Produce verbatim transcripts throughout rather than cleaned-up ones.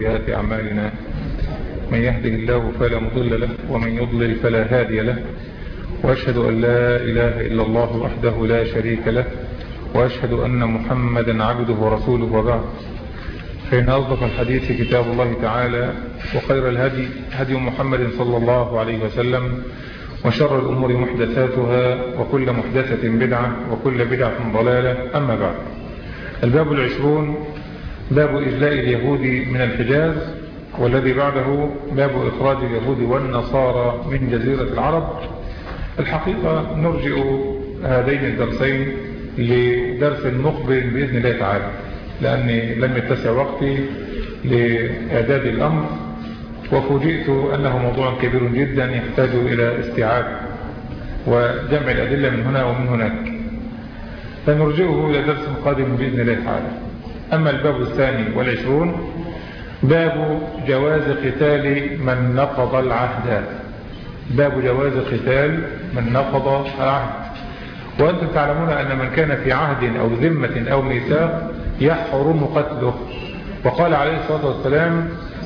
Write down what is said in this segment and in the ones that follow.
سيئات أعمالنا من يهده الله فلا مضل له ومن يضلل فلا هادي له، وأشهد أن لا إله إلا الله وحده لا شريك له، وأشهد أن محمدا عبده ورسوله، وبعد، فإن أصدق الحديث كتاب الله تعالى، وخير الهدي هدي محمد صلى الله عليه وسلم، وشر الأمور محدثاتها، وكل محدثة بدعة، وكل بدعة ضلالة. أما بعد، الباب العشرون باب إجلاء اليهود من الحجاز، والذي بعده باب إخراج اليهود والنصارى من جزيرة العرب. الحقيقة نرجئ هذين الدرسين لدرس مقبل بإذن الله تعالى، لأني لم يتسع وقتي لإعداد الأمر، وفوجئت أنه موضوع كبير جدا يحتاج إلى استيعاب وجمع الأدلة من هنا ومن هناك، فنرجئه إلى درس قادم بإذن الله تعالى. أما الباب الثاني والعشرون باب جواز قتال من نقض العهد. باب جواز قتال من نقض العهد. وأنتم تعلمون أن من كان في عهد أو ذمة أو ميثاق يحرم قتله، وقال عليه الصلاة والسلام: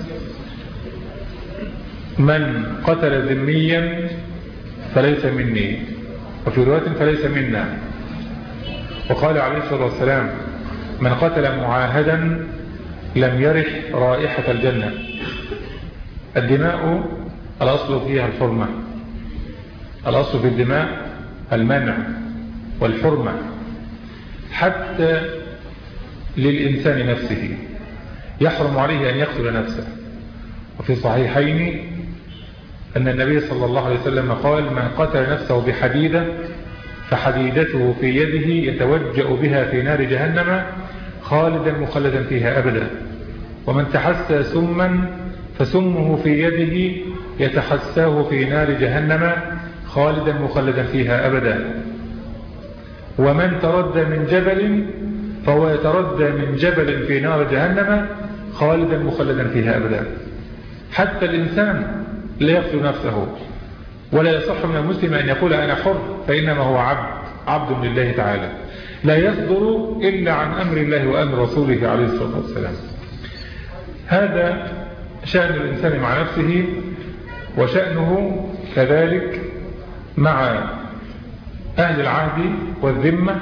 من قتل ذميا فليس مني، وفي رواية فليس منا. وقال عليه الصلاة والسلام: من قتل معاهدا لم يرح رائحة الجنة. الدماء الأصل فيها الحرمة، الأصل في الدماء المنع والحرمة، حتى للإنسان نفسه يحرم عليه أن يقتل نفسه. وفي صحيحين أن النبي صلى الله عليه وسلم قال: من قتل نفسه بحديدة فحديدته في يده يتوجأ بها في نار جهنم خالدا مخلدا فيها أبدا، ومن تحسى سما فسمه في يده يتحساه في نار جهنم خالدا مخلدا فيها أبدا، ومن تردى من جبل فهو يتردى من جبل في نار جهنم خالدا مخلدا فيها أبدا. حتى الإنسان لا يقتل نفسه، ولا يصح من المسلم أن يقول أنا حر، فإنما هو عبد عبد لله تعالى، لا يصدر إلا عن أمر الله وأمر رسوله عليه الصلاة والسلام. هذا شأن الإنسان مع نفسه، وشأنه كذلك مع أهل العهد والذمة،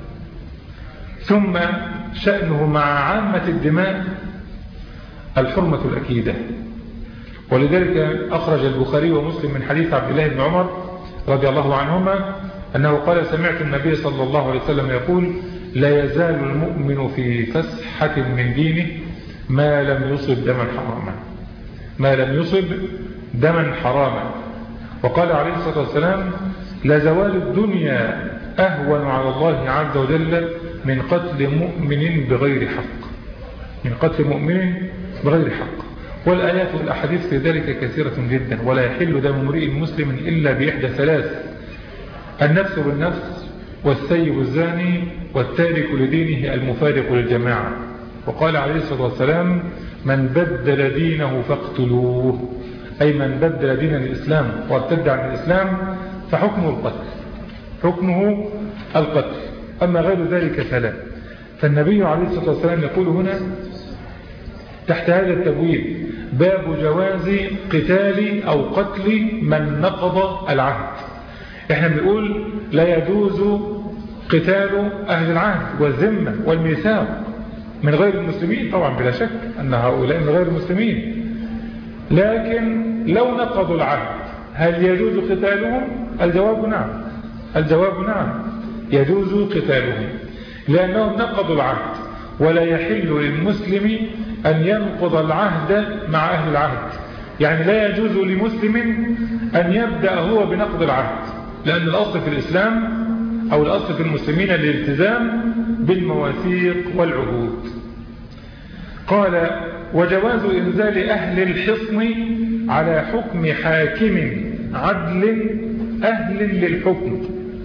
ثم شأنه مع عامة الدماء الحرمة الأكيدة. ولذلك أخرج البخاري ومسلم من حديث عبد الله بن عمر رضي الله عنهما أنه قال: سمعت النبي صلى الله عليه وسلم يقول: لا يزال المؤمن في فسحة من دينه ما لم يصب دما حراما، ما لم يصب دما حراما. وقال عليه الصلاة والسلام: لزوال الدنيا أهون على الله عز وجل من قتل مؤمن بغير حق، من قتل مؤمن بغير حق. والآيات والأحاديث في ذلك كثيرة جدا. ولا يحل دم امرئ مسلم إلا بإحدى ثلاث: النفس بالنفس، والسيب الزاني، والتارك لدينه المفارق للجماعة. وقال عليه الصلاة والسلام: من بدل دينه فاقتلوه، أي من بدل دين الإسلام وارتد عن الإسلام فحكمه القتل، حكمه القتل. أما غير ذلك فلا. فالنبي عليه الصلاة والسلام يقول هنا تحت هذا التبويب: باب جواز قتال أو قتل من نقض العهد. احنا بنقول لا يجوز قتال أهل العهد والذمة والميثاق من غير المسلمين، طبعا بلا شك أن هؤلاء من غير المسلمين، لكن لو نقضوا العهد هل يجوز قتالهم؟ الجواب نعم، الجواب نعم، يجوز قتالهم، لأنهم نقضوا العهد، ولا يحل للمسلم أن ينقض العهد مع أهل العهد. يعني لا يجوز لمسلم أن يبدأ هو بنقض العهد، لأن الأصل في الإسلام أو الأصل في المسلمين الالتزام بالمواثيق والعهود. قال: وجواز إنزال أهل الحصن على حكم حاكم عدل أهل للحكم.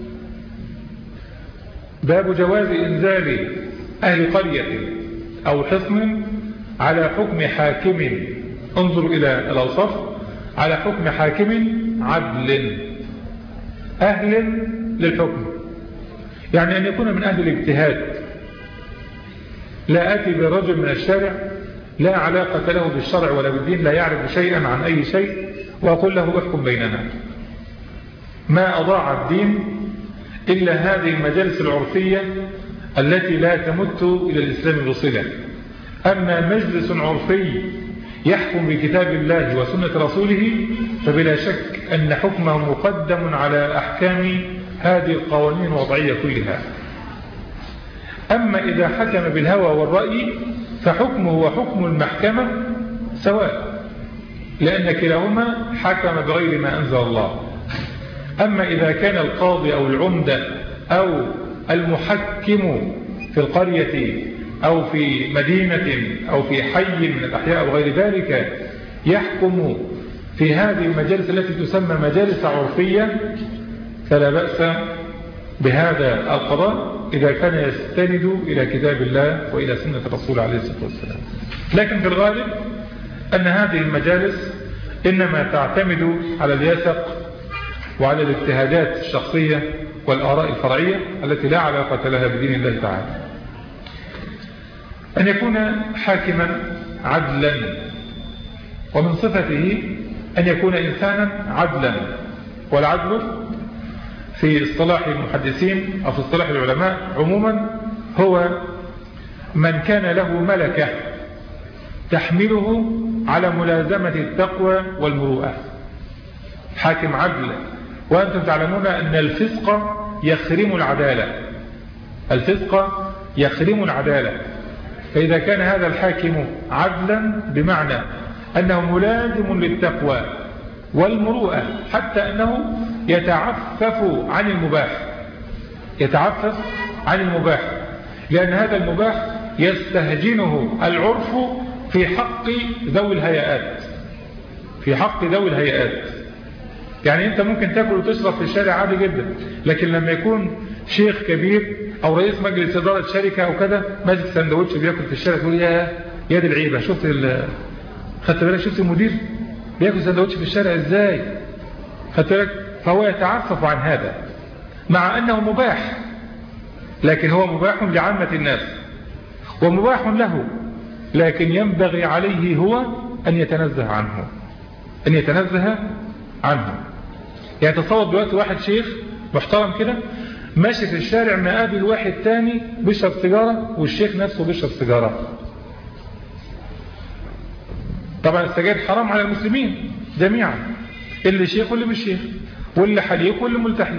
باب جواز إنزال أهل قرية أو حصن على حكم حاكم، انظروا إلى الأوصاف، على حكم حاكم عدل أهل للحكم، يعني أن يكون من أهل الاجتهاد. لا أتي برجل من الشارع لا علاقة له بالشرع ولا بالدين، لا يعرف شيئا عن أي شيء، وأقول له احكم بيننا. ما أضاع الدين إلا هذه المجالس العرفية التي لا تمت إلى الإسلام بصلة. أما مجلس عرفي يحكم بكتاب الله وسنة رسوله فبلا شك أن حكمه مقدم على أحكام هذه القوانين الوضعية كلها. أما إذا حكم بالهوى والرأي فحكمه وحكم المحكمة سواء، لأن كلاهما حكم بغير ما أنزل الله. أما إذا كان القاضي أو العمدة أو المحكم في القرية أو في مدينة أو في حي من الأحياء أو غير ذلك يحكم في هذه المجالس التي تسمى مجالس عرفية فلا بأس بهذا القضاء إذا كان يستند إلى كتاب الله وإلى سنة الرسول عليه الصلاة والسلام. لكن في الغالب أن هذه المجالس إنما تعتمد على اليسق وعلى الاجتهادات الشخصية والآراء الفرعية التي لا علاقة لها بدين الله تعالى. أن يكون حاكما عدلا، ومن صفته أن يكون إنسانا عدلا، والعدل في اصطلاح المحدثين أو في اصطلاح العلماء عموما هو من كان له ملكة تحمله على ملازمة التقوى والمروءة. حاكم عدل، وأنتم تعلمون أن الفسق يخرم العدالة، الفسق يخرم العدالة. فإذا كان هذا الحاكم عدلا بمعنى أنه ملازم للتقوى والمروءة، حتى أنه يتعفف عن المباح، يتعفف عن المباح، لأن هذا المباح يستهجنه العرف في حق ذوي الهيئات، في حق ذوي الهيئات. يعني أنت ممكن تأكل وتشرب في الشارع عادي جدا، لكن لما يكون شيخ كبير أو رئيس مجلس إدارة شركة أو كذا ماسك سندوتش بيأكل في الشارع تقول يا يا دي العيبة، شفت خدت بالك، شفت المدير بيأكل سندوتش في الشارع إزاي، خدت بالك. فهو يتعفف عن هذا مع أنه مباح، لكن هو مباح لعامة الناس ومباح له، لكن ينبغي عليه هو أن يتنزه عنه، أن يتنزه عنه. يعني تصور دلوقتي واحد شيخ محترم كده ماشي في الشارع مقابل واحد تاني بيشرب سيجارة والشيخ نفسه بيشرب سيجارة. طبعا السجاير حرام على المسلمين جميعا، اللي شيخ واللي مش شيخ، واللي حليق واللي ملتحي،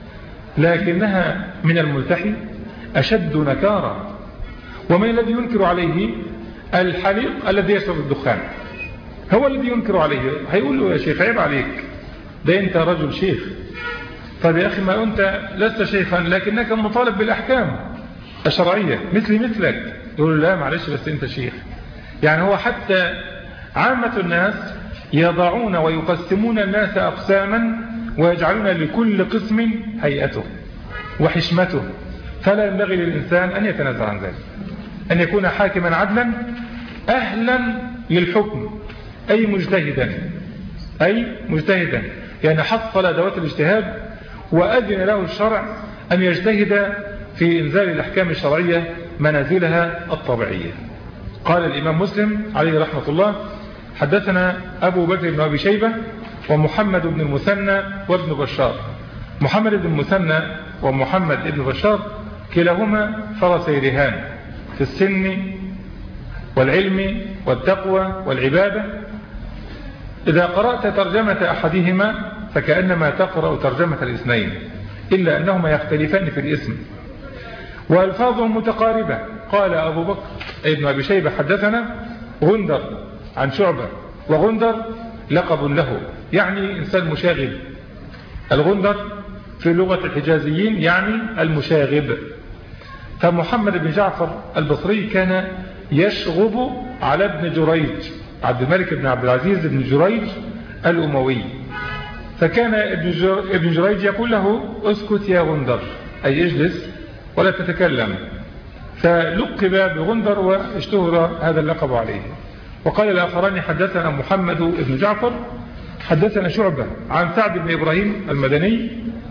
لكنها من الملتحي أشد نكارا. ومن الذي ينكر عليه؟ الحليق الذي يشرب الدخان هو الذي ينكر عليه، هيقول له يا شيخ عيب عليك، ده أنت رجل شيخ. طيب يا أخي ما أنت لست شيخا لكنك مطالب بالأحكام الشرعية مثلي مثلك، يقول له لا معلش بس أنت شيخ. يعني هو حتى عامة الناس يضعون ويقسمون الناس أقساما ويجعلون لكل قسم هيئته وحشمته، فلا ينبغي للإنسان أن يتنازع عن ذلك، أن يكون حاكما عدلا أهلا للحكم، أي مجتهدا، أي مجتهدا يعني حصل أدوات الاجتهاد وأذن له الشرع أن يجتهد في إنزال الأحكام الشرعية منازلها الطبيعية. قال الإمام مسلم عليه رحمة الله: حدثنا أبو بكر بن أبي شيبة ومحمد بن المثنى وابن بشار. محمد بن المثنى ومحمد بن بشار كلاهما فرسي رهان في السن والعلم والتقوى والعبادة. إذا قرأت ترجمة أحدهما فكأنما تقرأ ترجمة الاثنين، إلا أنهما يختلفان في الاسم وألفاظهم متقاربة. قال أبو بكر ابن أبي شيبة: حدثنا غندر عن شعبة، وغندر لقب له يعني إنسان مشاغب. الغندر في لغة الحجازيين يعني المشاغب. فمحمد بن جعفر البصري كان يشغب على ابن جريج، عبد الملك بن عبد العزيز بن جريج الأموي، فكان ابن جريج يقول له: اسكت يا غندر، أي اجلس ولا تتكلم. فلقب بغندر واشتهر هذا اللقب عليه. وقال الآخران: حدثنا محمد بن جعفر حدثنا شعبة عن سعد بن إبراهيم المدني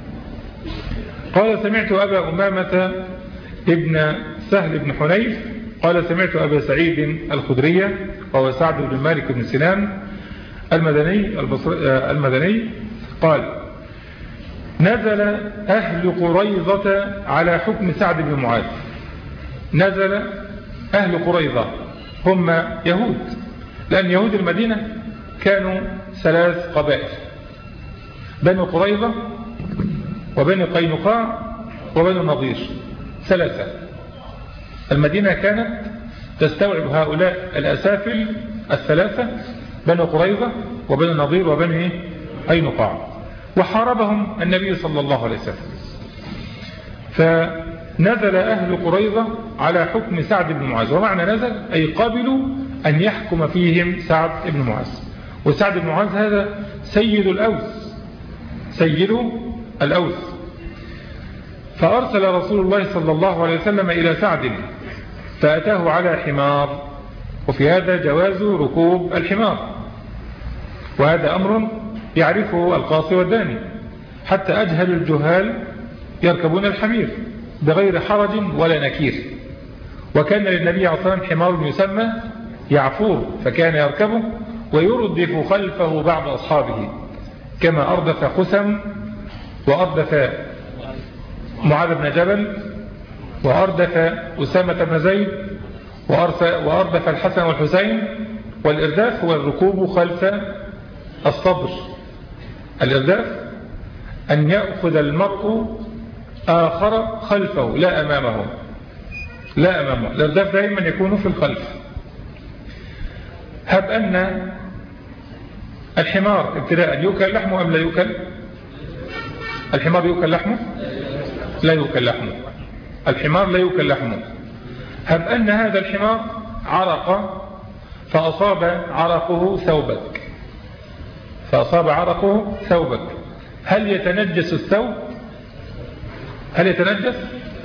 قال: سمعت أبا أمامة ابن سهل بن حنيف قال: سمعت أبا سعيد الخدرية وهو سعد بن مالك بن سنان المدني, المدني قال: نزل أهل قريظة على حكم سعد بن معاذ. نزل أهل قريظة هم يهود، لأن يهود المدينة كانوا ثلاث قبائل: بنو قريظة وبنو قينقاع وبنو النضير، ثلاثة. المدينة كانت تستوعب هؤلاء الأسافل الثلاثة: بنو قريظة وبنو النضير وبنو قينقاع، وحاربهم النبي صلى الله عليه وسلم. فنزل أهل قريظة على حكم سعد بن معاذ، ومعنى نزل أي قبلوا أن يحكم فيهم سعد بن معاذ. وسعد بن معاذ هذا سيد الأوس، سيد الأوس. فأرسل رسول الله صلى الله عليه وسلم إلى سعد فأتاه على حمار، وفي هذا جواز ركوب الحمار، وهذا أمر يعرفه القاصي والداني، حتى أجهل الجهال يركبون الحمير بغير حرج ولا نكير. وكان للنبي عليه الصلاة والسلام حمار يسمى يعفور، فكان يركبه ويردف خلفه بعض أصحابه، كما أردف قسم وأردف معاذ بن جبل وأردف أسامة بن زيد وأردف الحسن والحسين. والإرداف هو الركوب خلف الصدر. الإرداف أن يأخذ المرء آخر خلفه لا أمامه، لا أمامه. الإرداف دائما يكون في الخلف. هب أن الحمار ابتداء يؤكل لحمه أم لا يؤكل؟ الحمار يؤكل لحمه؟ لا يؤكل لحمه. الحمار لا يؤكل لحمه. هب أن هذا الحمار عرق فأصاب عرقه ثوبك، فأصاب عرقه ثوبك، هل يتنجس الثوب؟ هل يتنجس؟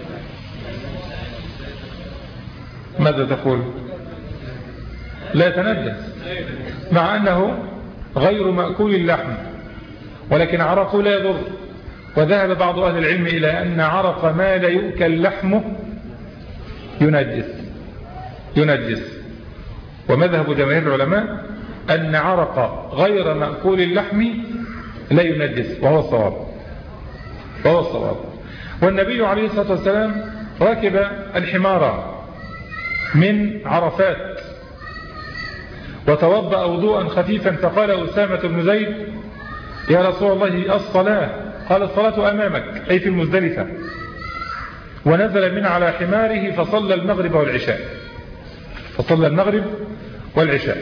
ماذا تقول؟ لا يتنجس، مع أنه غير مأكول اللحم، ولكن عرقه لا يضر. وذهب بعض أهل العلم إلى أن عرق ما لا يؤكل لحمه ينجس ينجس ومذهب جماهير العلماء أن عرق غير مأكول اللحم لا ينجس، وهو الصواب وهو الصواب والنبي عليه الصلاة والسلام ركب الحمار من عرفات وتوضأ وضوءا خفيفا، فقال أسامة بن زيد: يا رسول الله الصلاة؟ قال: الصلاة أمامك، أي في المزدلفة. ونزل من على حماره فصلى المغرب والعشاء فصلى المغرب والعشاء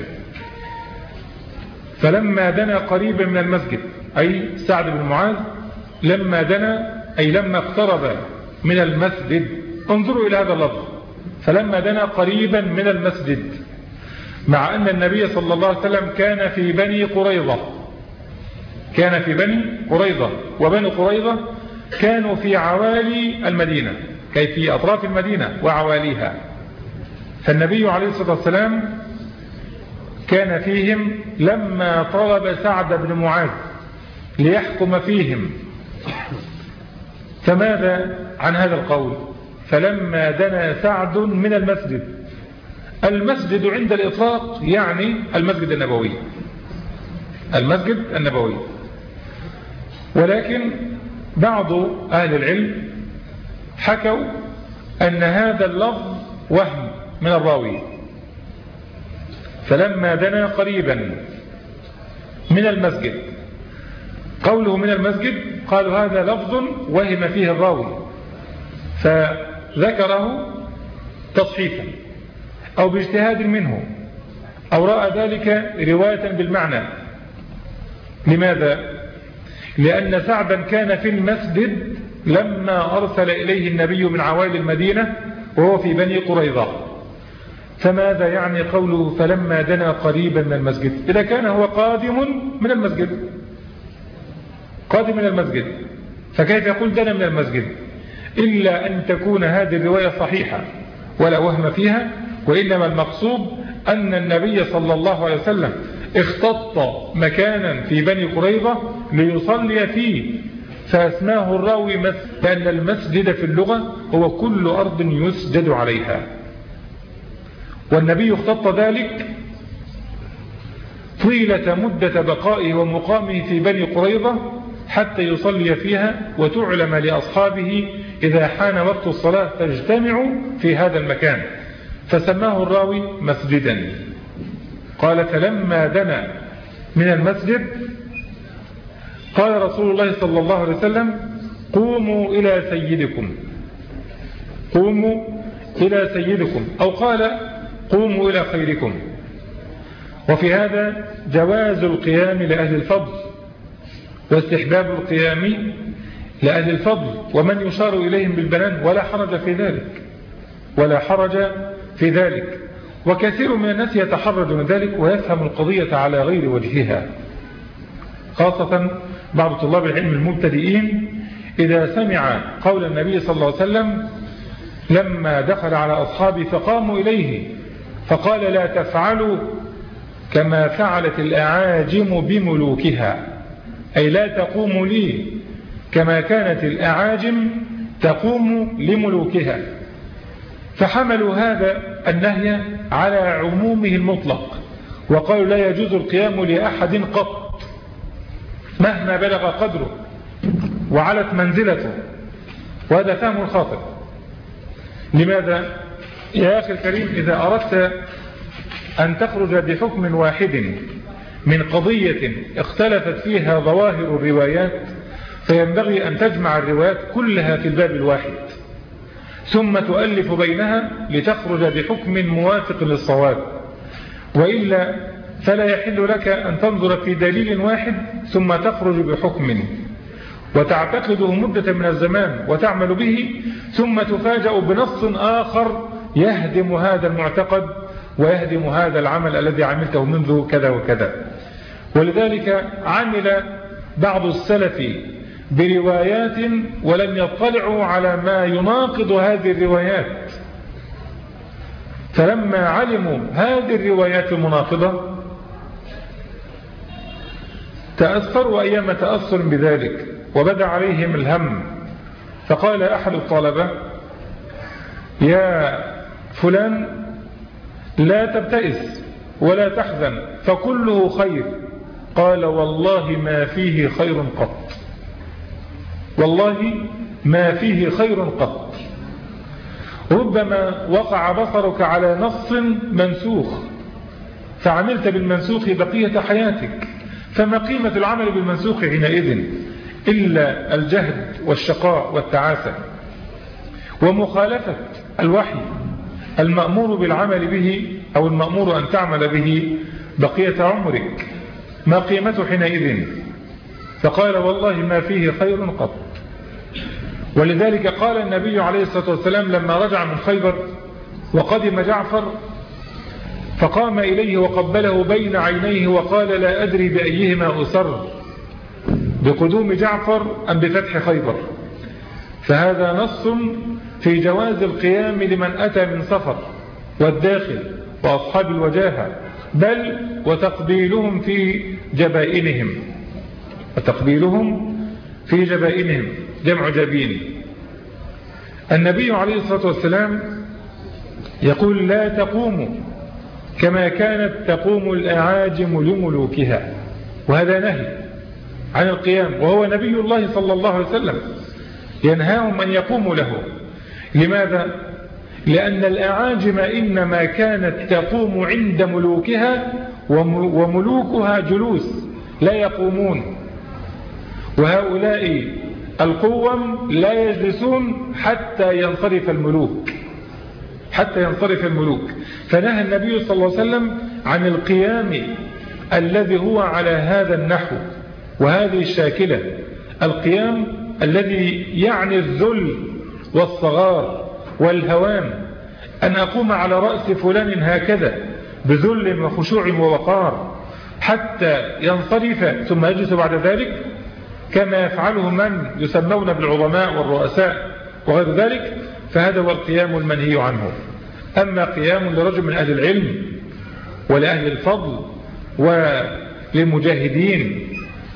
فلما دنا قريبا من المسجد، أي سعد بن معاذ لما دنا أي لما اقترب من المسجد. انظروا إلى هذا اللفظ: فلما دنا قريبا من المسجد، مع أن النبي صلى الله عليه وسلم كان في بني قريظة كان في بني قريظة وبني قريظة كانوا في عوالي المدينة، كي في أطراف المدينة وعواليها. فالنبي عليه الصلاة والسلام كان فيهم لما طلب سعد بن معاذ ليحكم فيهم. فماذا عن هذا القول؟ فلما دنا سعد من المسجد. المسجد عند الإطلاق يعني المسجد النبوي المسجد النبوي ولكن بعض أهل العلم حكوا أن هذا اللفظ وهم من الراوي. فلما دنا قريبا من المسجد، قوله من المسجد قالوا هذا لفظ وهم فيه الراوي، فذكره تصحيفا أو باجتهاد منه، أو رأى ذلك رواية بالمعنى. لماذا؟ لأن سعدا كان في المسجد لما أرسل إليه النبي من عوالي المدينة وهو في بني قريظة. فماذا يعني قوله فلما دنا قريبا من المسجد؟ إذا كان هو قادم من المسجد قادم من المسجد فكيف يقول دنا من المسجد؟ إلا أن تكون هذه الرواية صحيحة ولا وهم فيها، وإنما المقصود أن النبي صلى الله عليه وسلم اختط مكانا في بني قريظة ليصلي فيه، فاسماه الراوي مسجد، لأن المسجد في اللغة هو كل أرض يسجد عليها. والنبي اختط ذلك طيلة مدة بقائه ومقامه في بني قريظة حتى يصلي فيها، وتعلم لأصحابه إذا حان وقت الصلاة فاجتمعوا في هذا المكان، فسماه الراوي مسجدا. قال: فلما دنا من المسجد قال رسول الله صلى الله عليه وسلم: قوموا إلى سيدكم، قوموا إلى سيدكم، أو قال: قوموا إلى خيركم. وفي هذا جواز القيام لأهل الفضل، واستحباب القيام لأهل الفضل ومن يشار إليهم بالبنان، ولا حرج في ذلك، ولا حرج في ذلك. وكثير من الناس يتحرج من ذلك ويفهم القضية على غير وجهها، خاصة بعض طلاب العلم المبتدئين إذا سمع قول النبي صلى الله عليه وسلم لما دخل على أصحابه فقاموا إليه فقال: لا تفعلوا كما فعلت الأعاجم بملوكها، أي لا تقوموا لي كما كانت الأعاجم تقوم لملوكها. فحملوا هذا النهي على عمومه المطلق، وقالوا: لا يجوز القيام لأحد قط مهما بلغ قدره وعلت منزلته. وهذا فهم الخاطئ. لماذا؟ يا أخي الكريم، إذا أردت أن تخرج بحكم واحد من قضية اختلفت فيها ظواهر الروايات فينبغي أن تجمع الروايات كلها في الباب الواحد، ثم تؤلف بينها لتخرج بحكم موافق للصواب، وإلا فلا يحل لك أن تنظر في دليل واحد ثم تخرج بحكم وتعتقده مدة من الزمان وتعمل به، ثم تفاجأ بنص آخر يهدم هذا المعتقد ويهدم هذا العمل الذي عملته منذ كذا وكذا. ولذلك عمل بعض السلف بروايات ولم يطلعوا على ما يناقض هذه الروايات، فلما علموا هذه الروايات المناقضة تأثروا أيام تأثر بذلك وبدأ عليهم الهم. فقال أحد الطلبة: يا فلان لا تبتئس ولا تحزن فكله خير. قال: والله ما فيه خير قط، والله ما فيه خير قط. ربما وقع بصرك على نص منسوخ فعملت بالمنسوخ بقية حياتك، فما قيمة العمل بالمنسوخ حينئذ إلا الجهد والشقاء والتعاسة ومخالفة الوحي المأمور بالعمل به أو المأمور أن تعمل به بقية عمرك، ما قيمته حينئذ؟ فقال: والله ما فيه خير قط. ولذلك قال النبي عليه الصلاة والسلام لما رجع من خيبر وقدم جعفر فقام إليه وقبله بين عينيه وقال: لا أدري بأيهما أسر، بقدوم جعفر أم بفتح خيبر. فهذا نص في جواز القيام لمن أتى من سفر والداخل وأصحاب الوجاهة، بل وتقبيلهم في جبائنهم، وتقبيلهم في جبائنهم جمع جبين. النبي عليه الصلاة والسلام يقول: لا تقوموا كما كانت تقوم الأعاجم لملوكها، وهذا نهي عن القيام، وهو نبي الله صلى الله عليه وسلم ينهاهم أن يقوموا له. لماذا؟ لأن الأعاجم إنما كانت تقوم عند ملوكها وملوكها جلوس لا يقومون، وهؤلاء القوم لا يجلسون حتى ينصرف الملوك، حتى ينصرف الملوك. فنهى النبي صلى الله عليه وسلم عن القيام الذي هو على هذا النحو وهذه الشاكلة، القيام الذي يعني الذل والصغار والهوان، أن أقوم على رأس فلان هكذا بذل وخشوع ووقار حتى ينصرف ثم يجلس بعد ذلك، كما يفعله من يسمون بالعظماء والرؤساء وغير ذلك، فهذا هو القيام المنهي عنه. أما قيام لرجل من أهل العلم ولأهل الفضل وللمجاهدين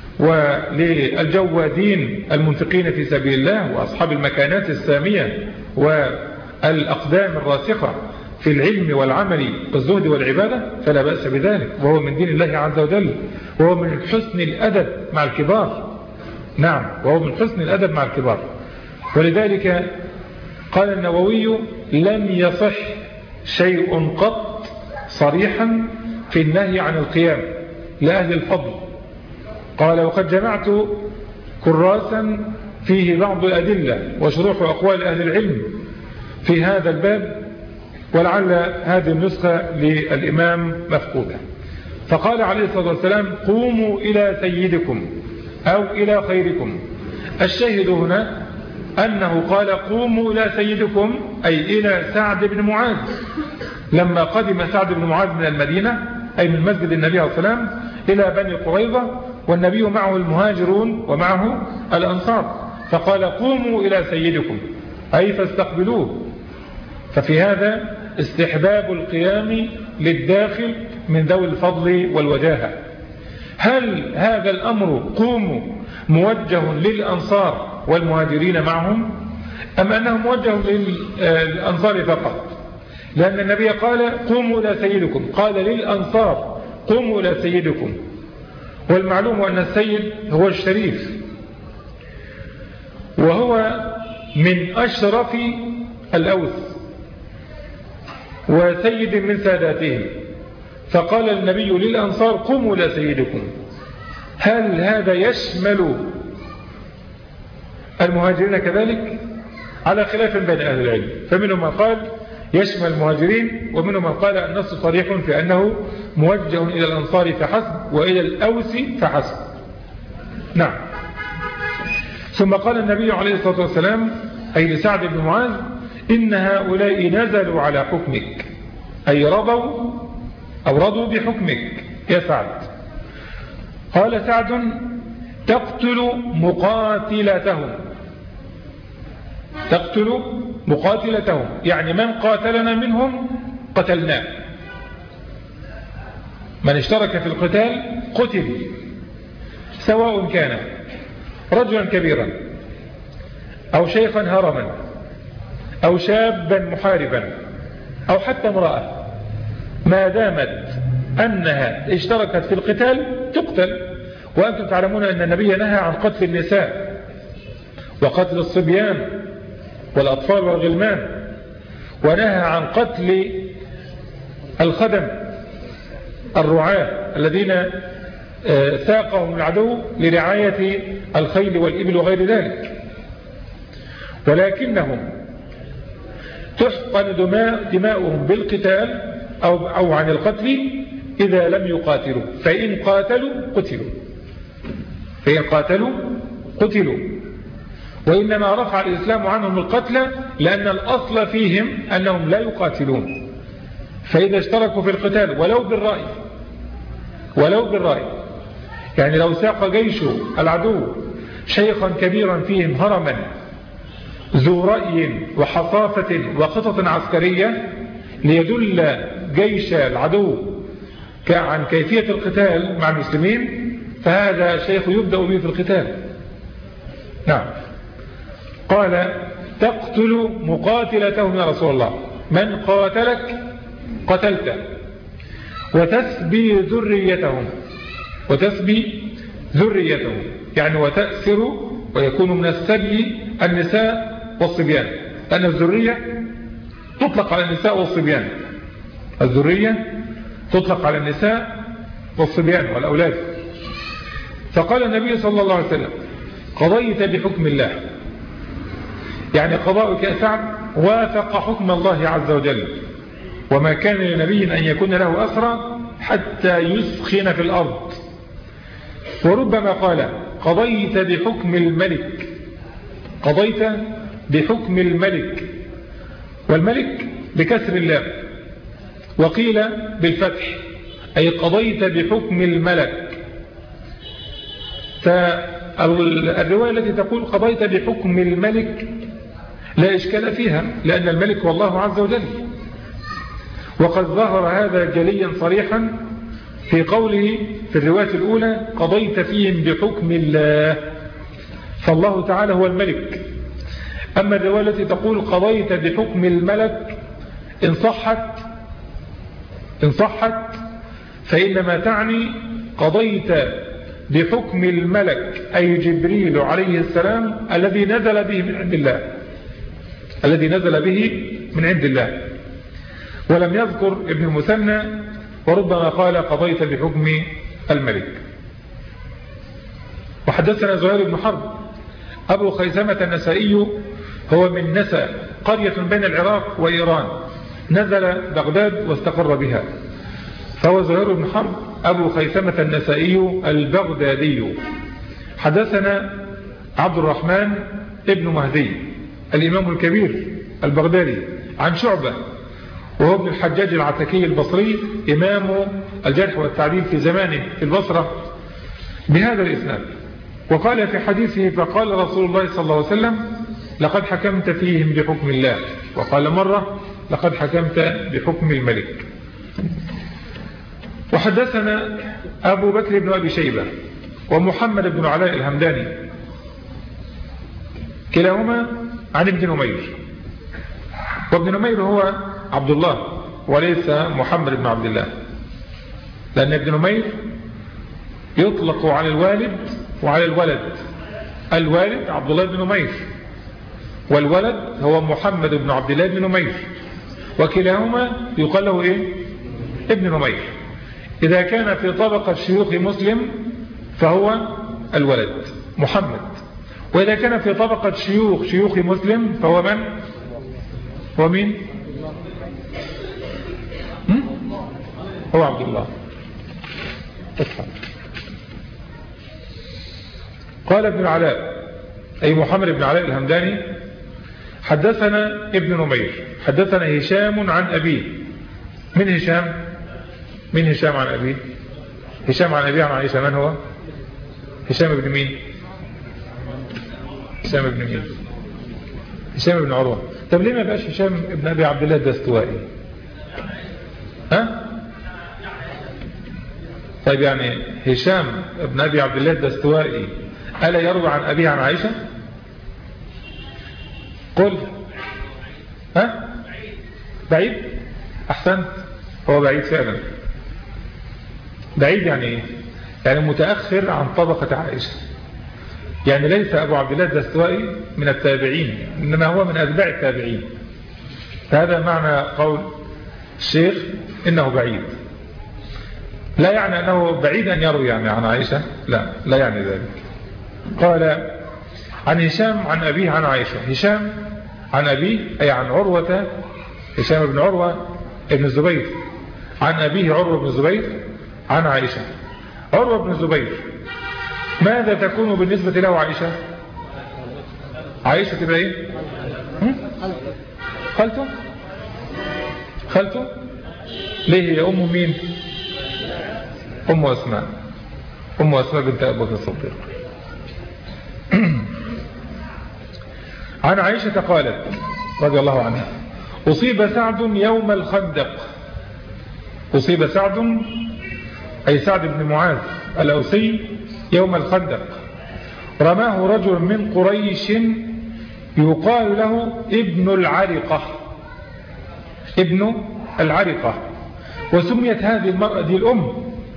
وللجوادين المنفقين في سبيل الله وأصحاب المكانات السامية والأقدام الراسخة، في العلم والعمل والزهد والعبادة فلا بأس بذلك، وهو من دين الله عز وجل، وهو من حسن الأدب مع الكبار. نعم، وهو من حسن الأدب مع الكبار. ولذلك قال النووي: لم يصح شيء قط صريحا في النهي عن القيام لأهل الفضل. قال: وقد جمعت كراسا فيه بعض الأدلة وشروح أقوال أهل العلم في هذا الباب، ولعل هذه النسخة للإمام مفقودة. فقال عليه الصلاة والسلام: قوموا إلى سيدكم أو إلى خيركم. الشاهد هنا أنه قال: قوموا إلى سيدكم، أي إلى سعد بن معاذ. لما قدم سعد بن معاذ من المدينة، أي من مسجد النبي عليه الصلاة والسلام، إلى بني قريظة، والنبي معه المهاجرون ومعه الأنصار، فقال: قوموا إلى سيدكم، أي فاستقبلوه. ففي هذا استحباب القيام للداخل من ذوي الفضل والوجاهة. هل هذا الأمر قوموا موجه للأنصار والمهاجرين معهم، أم أنه موجه للأنصار فقط؟ لأن النبي قال: قوموا إلى سيدكم، قال للأنصار: قوموا إلى سيدكم. والمعلوم أن السيد هو الشريف، وهو من أشرف الأوس وسيد من ساداتهم، فقال النبي للأنصار: قوموا إلى سيدكم. هل هذا يشمل المهاجرين كذلك؟ على خلاف بين أهل العلم، فمنهم من قال يشمل المهاجرين، ومنهم من قال النص صريح في أنه موجه إلى الأنصار فحسب وإلى الأوس فحسب. نعم. ثم قال النبي عليه الصلاة والسلام أي لسعد بن معاذ: إن هؤلاء نزلوا على حكمك، أي رضوا أو رضوا بحكمك يا سعد. قال سعد: تقتل مقاتلتهم. تقتل مقاتلتهم يعني من قاتلنا منهم قتلناه، من اشترك في القتال قتل، سواء كان رجلا كبيرا أو شيخا هرما أو شابا محاربا أو حتى امرأة، ما دامت أنها اشتركت في القتال تقتل. وأنتم تعلمون أن النبي نهى عن قتل النساء وقتل الصبيان والأطفال والغلمان، ونهى عن قتل الخدم الرعاة الذين ساقهم العدو لرعاية الخيل والإبل وغير ذلك. ولكنهم تحقن دماء دماؤهم بالقتال أو, أو عن القتل إذا لم يقاتلوا، فإن قاتلوا قتلوا، فإن قاتلوا قتلوا. وإنما رفع الإسلام عنهم القتل لأن الأصل فيهم أنهم لا يقاتلون، فإذا اشتركوا في القتال ولو بالرأي ولو بالرأي يعني لو ساق جيش العدو شيخا كبيرا فيهم هرما ذو رأي وحصافة وخطط عسكرية ليدل جيش العدو عن كيفية القتال مع المسلمين، فهذا الشيخ يبدأ به في القتال. نعم. قال: تقتل مقاتلتهم يا رسول الله، من قاتلك قتلته، وتسبي ذريتهم، وتسبي ذريتهم يعني وتأسر ويكون من السبي النساء والصبيان، لأن الذرية تطلق على النساء والصبيان، الذرية تطلق على النساء والصبيان والأولاد. فقال النبي صلى الله عليه وسلم: قضيت بحكم الله، يعني قضاؤك يا سعد وافق حكم الله عز وجل، وما كان لنبي أن يكون له أسرى حتى يسخن في الأرض. وربما قال: قضيت بحكم الملك، قضيت بحكم الملك، والملك بكسر اللام، وقيل بالفتح أي قضيت بحكم الملك. فالرواية التي تقول قضيت بحكم الملك لا إشكال فيها، لأن الملك هو الله عز وجل، وقد ظهر هذا جليا صريحا في قوله في الرواية الأولى: قضيت فيهم بحكم الله، فالله تعالى هو الملك. أما الرواية التي تقول قضيت بحكم الملك إن صحت إن صحت فإنما تعني قضيت بحكم الملك أي جبريل عليه السلام الذي نزل به من عند الله الذي نزل به من عند الله. ولم يذكر ابن المثنى وربما قال قضيت بحكم الملك. وحدثنا زهير بن حرب أبو خيثمة النسائي هو من نسى قرية بين العراق وإيران، نزل بغداد واستقر بها، فهو زهير بن حرب أبو خيثمة النسائي البغدادي. حدثنا عبد الرحمن ابن مهدي الإمام الكبير البغدادي عن شعبة وهو ابن الحجاج العتكي البصري إمام الجرح والتعديل في زمانه في البصرة بهذا الإسناد. وقال في حديثه فقال رسول الله صلى الله عليه وسلم لقد حكمت فيهم بحكم الله، وقال مرة لقد حكمت بحكم الملك. وحدثنا أبو بكر بن أبي شيبة ومحمد بن علاء الهمداني كلاهما عن ابن نمير، وابن نمير هو عبد الله وليس محمد بن عبد الله، لأن ابن نمير يطلق على الوالد وعلى الولد. الوالد عبد الله بن نمير والولد هو محمد بن عبد الله بن نمير، وكلاهما يقال له إيه؟ ابن نمير. إذا كان في طبقة شيوخ مسلم فهو الولد محمد، وإذا كان في طبقة شيوخ شيوخ مسلم فهو من؟ هو مين؟ هو عبد الله. قال ابن علاء أي محمد بن علاء الهمداني حدثنا ابن نمير حدثنا هشام عن أبيه. من هشام؟ من هشام عن أبيه؟ هشام عن أبيه عن عائشة من هو؟ هشام بن مين؟ هشام بن مين؟ هشام بن عروة. طب ليه ما بقاش هشام بن أبي عبد الله الدستوائي؟ ها؟ طيب يعني هشام بن أبي عبد الله الدستوائي ألا يروي عن أبيه عن عائشة؟ قل ها؟ بعيد؟ أحسنت، هو بعيد فعلا. بعيد يعني إيه؟ يعني متأخر عن طبقة عائشة، يعني ليس أبو عبد الله الدستوائي من التابعين، إنما هو من أتباع التابعين. فهذا معنى قول الشيخ إنه بعيد، لا يعني أنه بعيد أن يروي يعني عن عائشة، لا لا يعني ذلك. قال عن هشام عن أبيه عن عائشة. هشام عن أبيه أي عن عروة، هشام بن عروة ابن الزبير عن أبيه عروة بن الزبير عن عائشة. عروة بن الزبير ماذا تكون بالنسبة له عائشة؟ عائشة تبقى ايه؟ خالته؟ خالته؟ ليه هي أم مين؟ أم أسماء، أم أسماء بنت أبو بكر الصديق. عن عائشة قالت رضي الله عنها أصيب سعد يوم الخندق. أصيب سعد أي سعد بن معاذ الأوسي يوم الخندق، رماه رجل من قريش يقال له ابن العرقة، ابن العرقة. وسميت هذه المرأة دي الأم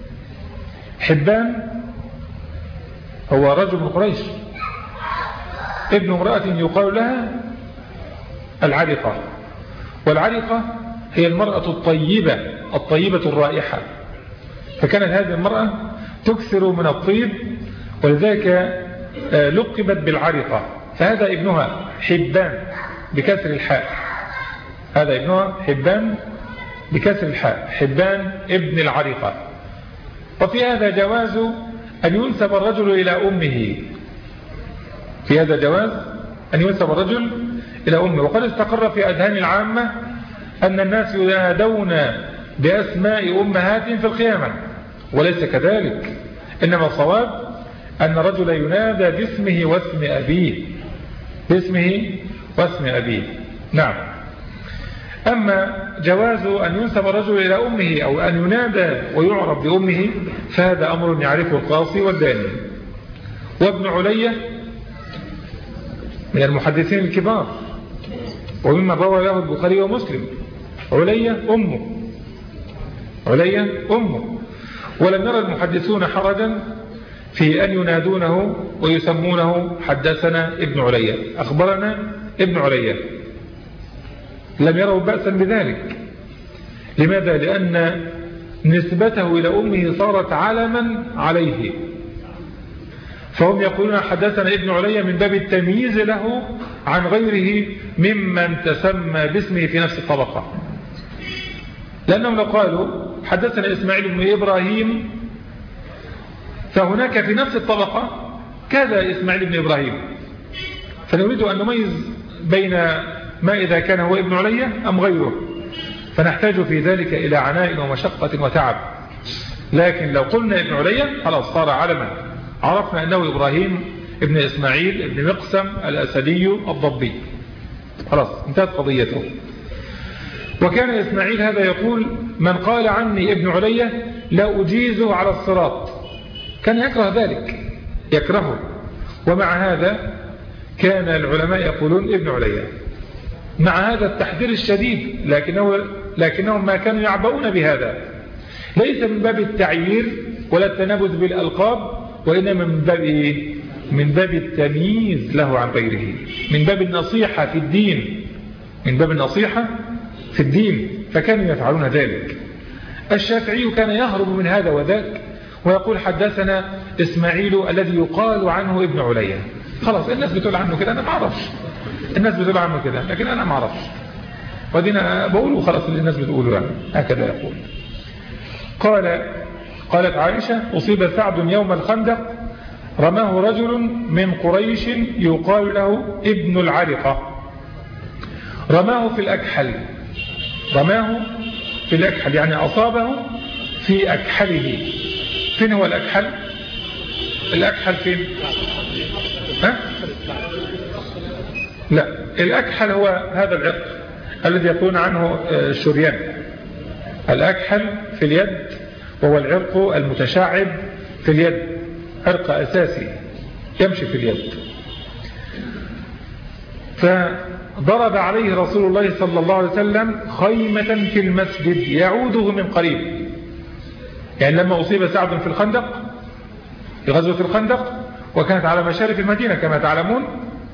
حبان، هو رجل من قريش ابن امرأة يقال لها العرقة. والعرقة هي المرأة الطيبة الطيبة الرائحة، فكانت هذه المرأة تكثر من الطيب ولذلك لقبت بالعرقة. فهذا ابنها حبان بكسر الحاء، هذا ابنها حبان بكسر الحاء، حبان ابن العرقة. وفي هذا جواز أن ينسب الرجل إلى أمه، في هذا جواز أن ينسب الرجل إلى أمه. وقد استقر في أذهان العامة أن الناس ينادون بأسماء أمهاتهم في القيامة، وليس كذلك، إنما الصواب أن الرجل ينادى باسمه واسم أبيه، باسمه واسم أبيه. نعم. أما جواز أن ينسب الرجل إلى أمه أو أن ينادى ويعرف بأمه فهذا أمر يعرفه القاصي والداني. وابن علية من المحدثين الكبار ومما روى له البخاري ومسلم، علية أمه علية أمه ولم يرى المحدثون حرجا في أن ينادونه ويسمونه حدثنا ابن علية، أخبرنا ابن علية، لم يروا بأسا بذلك. لماذا؟ لأن نسبته إلى أمه صارت علما عليه، فهم يقولون حدثنا ابن علية من باب التمييز له عن غيره ممن تسمى باسمه في نفس الطبقة. لأنهم لو قالوا حدثنا إسماعيل بن إبراهيم فهناك في نفس الطبقة كذا إسماعيل بن إبراهيم، فنريد أن نميز بين ما إذا كان هو ابن علية أم غيره، فنحتاج في ذلك إلى عناء ومشقة وتعب. لكن لو قلنا ابن علية خلاص صار علما، عرفنا أنه إبراهيم ابن إسماعيل ابن مقسم الأسدي الضبي، خلاص انتهت قضيته. وكان إسماعيل هذا يقول من قال عني ابن علية لا أجيزه على الصراط، كان يكره ذلك يكرهه. ومع هذا كان العلماء يقولون ابن علية مع هذا التحذير الشديد، لكنه لكنهم ما كانوا يعبؤون بهذا، ليس من باب التعيير ولا التنابذ بالألقاب، وإنما من باب إيه؟ من باب التمييز له عن غيره، من باب النصيحة في الدين، من باب النصيحة في الدين، فكانوا يفعلون ذلك. الشافعي كان يهرب من هذا وذاك ويقول حدثنا إسماعيل الذي يقال عنه ابن علية، خلاص الناس بتقول عنه كده، أنا ما أعرفش، الناس بتقول عنه كده لكن أنا ما أعرفش، ودينا بقوله خلاص اللي الناس بتقوله يعني. هكذا يقول. قال قالت عائشة أصيب سعد يوم الخندق رماه رجل من قريش يقال له ابن العرقة، رماه في الأكحل، رماه في الأكحل يعني أصابه في أكحله. فين هو الأكحل؟ الأكحل فين؟ ها؟ لا، الأكحل هو هذا العرق الذي يقولون عنه الشريان. الأكحل في اليد وهو العرق المتشعب في اليد، عرق أساسي يمشي في اليد. فضرب عليه رسول الله صلى الله عليه وسلم خيمة في المسجد يعوده من قريب، يعني لما أصيب سعد في الخندق في غزوة الخندق وكانت على مشارف المدينة كما تعلمون،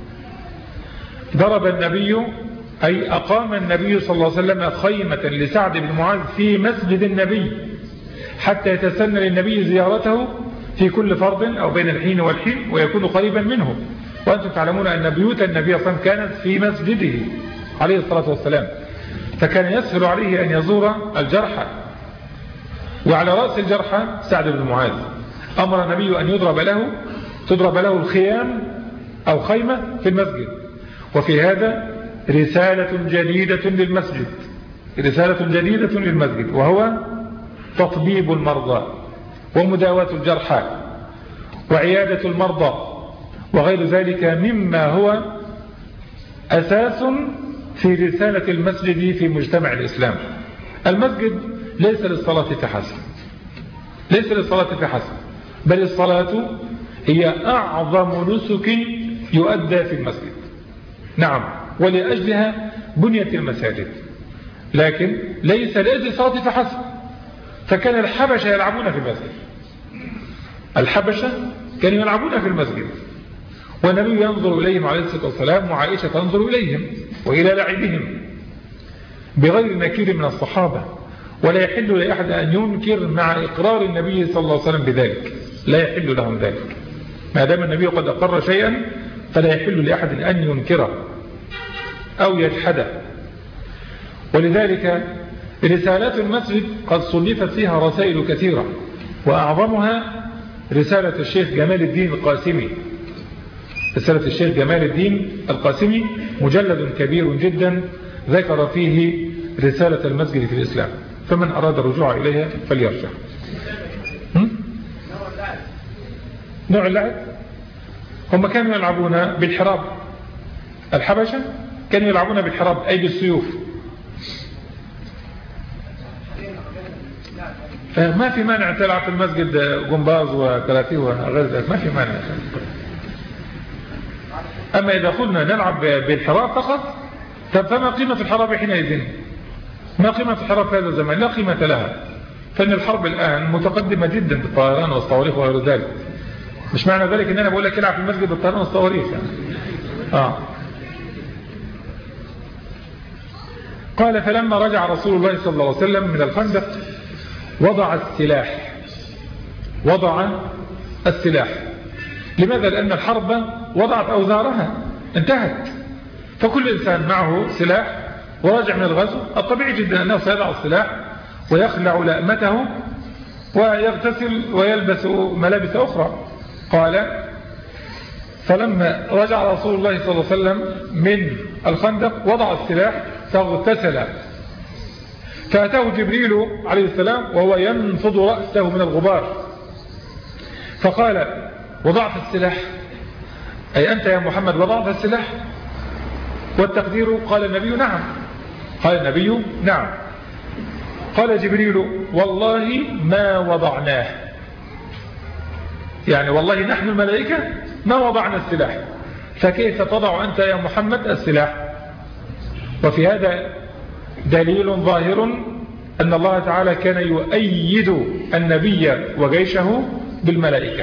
ضرب النبي أي أقام النبي صلى الله عليه وسلم خيمة لسعد بن معاذ في مسجد النبي حتى يتسنى للنبي زيارته في كل فرض أو بين الحين والحين ويكون قريبا منه. وأنتم تعلمون أن بيوت النبي صلى الله عليه وسلم كانت في مسجده عليه الصلاة والسلام، فكان يسهل عليه أن يزور الجرحى، وعلى رأس الجرحى سعد بن معاذ. أمر النبي أن يضرب له تضرب له الخيام أو خيمة في المسجد. وفي هذا رسالة جديدة للمسجد، رسالة جديدة للمسجد، وهو تطبيب المرضى ومداواة الجرحى وعيادة المرضى وغير ذلك مما هو أساس في رسالة المسجد في مجتمع الإسلام. المسجد ليس للصلاة فحسب، ليس للصلاة فحسب، بل الصلاة هي أعظم نسك يؤدى في المسجد. نعم، ولأجلها بنيت المساجد، لكن ليس لأجل الصلاة فحسب. فكان الحبشة يلعبون في المسجد، الحبشة كانوا يلعبون في المسجد، والنبي ينظر إليهم عليه الصلاة والسلام، وعائشة تنظر إليهم وإلى لعبهم بغير نكير من الصحابة. ولا يحل لأحد أن ينكر مع إقرار النبي صلى الله عليه وسلم بذلك، لا يحل لهم ذلك. ما دام النبي قد أقر شيئا فلا يحل لأحد أن ينكره أو يجحده. ولذلك رسالات المسجد قد صنفت فيها رسائل كثيرة، وأعظمها رسالة الشيخ جمال الدين القاسمي. رسالة الشيخ جمال الدين القاسمي مجلد كبير جدا ذكر فيه رسالة المسجد في الإسلام، فمن أراد الرجوع إليها فليرجع. نوع اللعب هم كانوا يلعبون بالحراب، الحبشة كانوا يلعبون بالحراب أي بالسيوف، فما في مانع تلعب في المسجد جمباز وكراتيه وغير ذلك، ما في مانع. أما إذا قلنا نلعب بالحراب فقط، طب فما قيمة الحراب حينئذ؟ ما قيمة الحرب في هذا الزمان؟ لا قيمة لها، فإن الحرب الآن متقدمة جدا بالطيران والصواريخ وغير ذلك. مش معنى ذلك إن أنا بقول لك العب في المسجد بالطيران والصواريخ يعني. آه. قال فلما رجع رسول الله صلى الله عليه وسلم من الخندق وضع السلاح وضع السلاح لماذا؟ لأن الحرب وضعت أوزارها، انتهت، فكل إنسان معه سلاح وراجع من الغزو الطبيعي جدا أنه سيضع السلاح ويخلع لأمته ويغتسل ويلبس ملابس أخرى. قال فلما رجع رسول الله صلى الله عليه وسلم من الخندق وضع السلاح فاغتسل، فأتاه جبريل عليه السلام وهو ينفض رأسه من الغبار فقال وضعت السلاح، أي أنت يا محمد وضعت السلاح؟ والتقدير قال النبي نعم. قال النبي نعم. قال جبريل والله ما وضعناه، يعني والله نحن الملائكة ما وضعنا السلاح، فكيف تضع أنت يا محمد السلاح؟ وفي هذا دليل ظاهر أن الله تعالى كان يؤيد النبي وجيشه بالملائكة،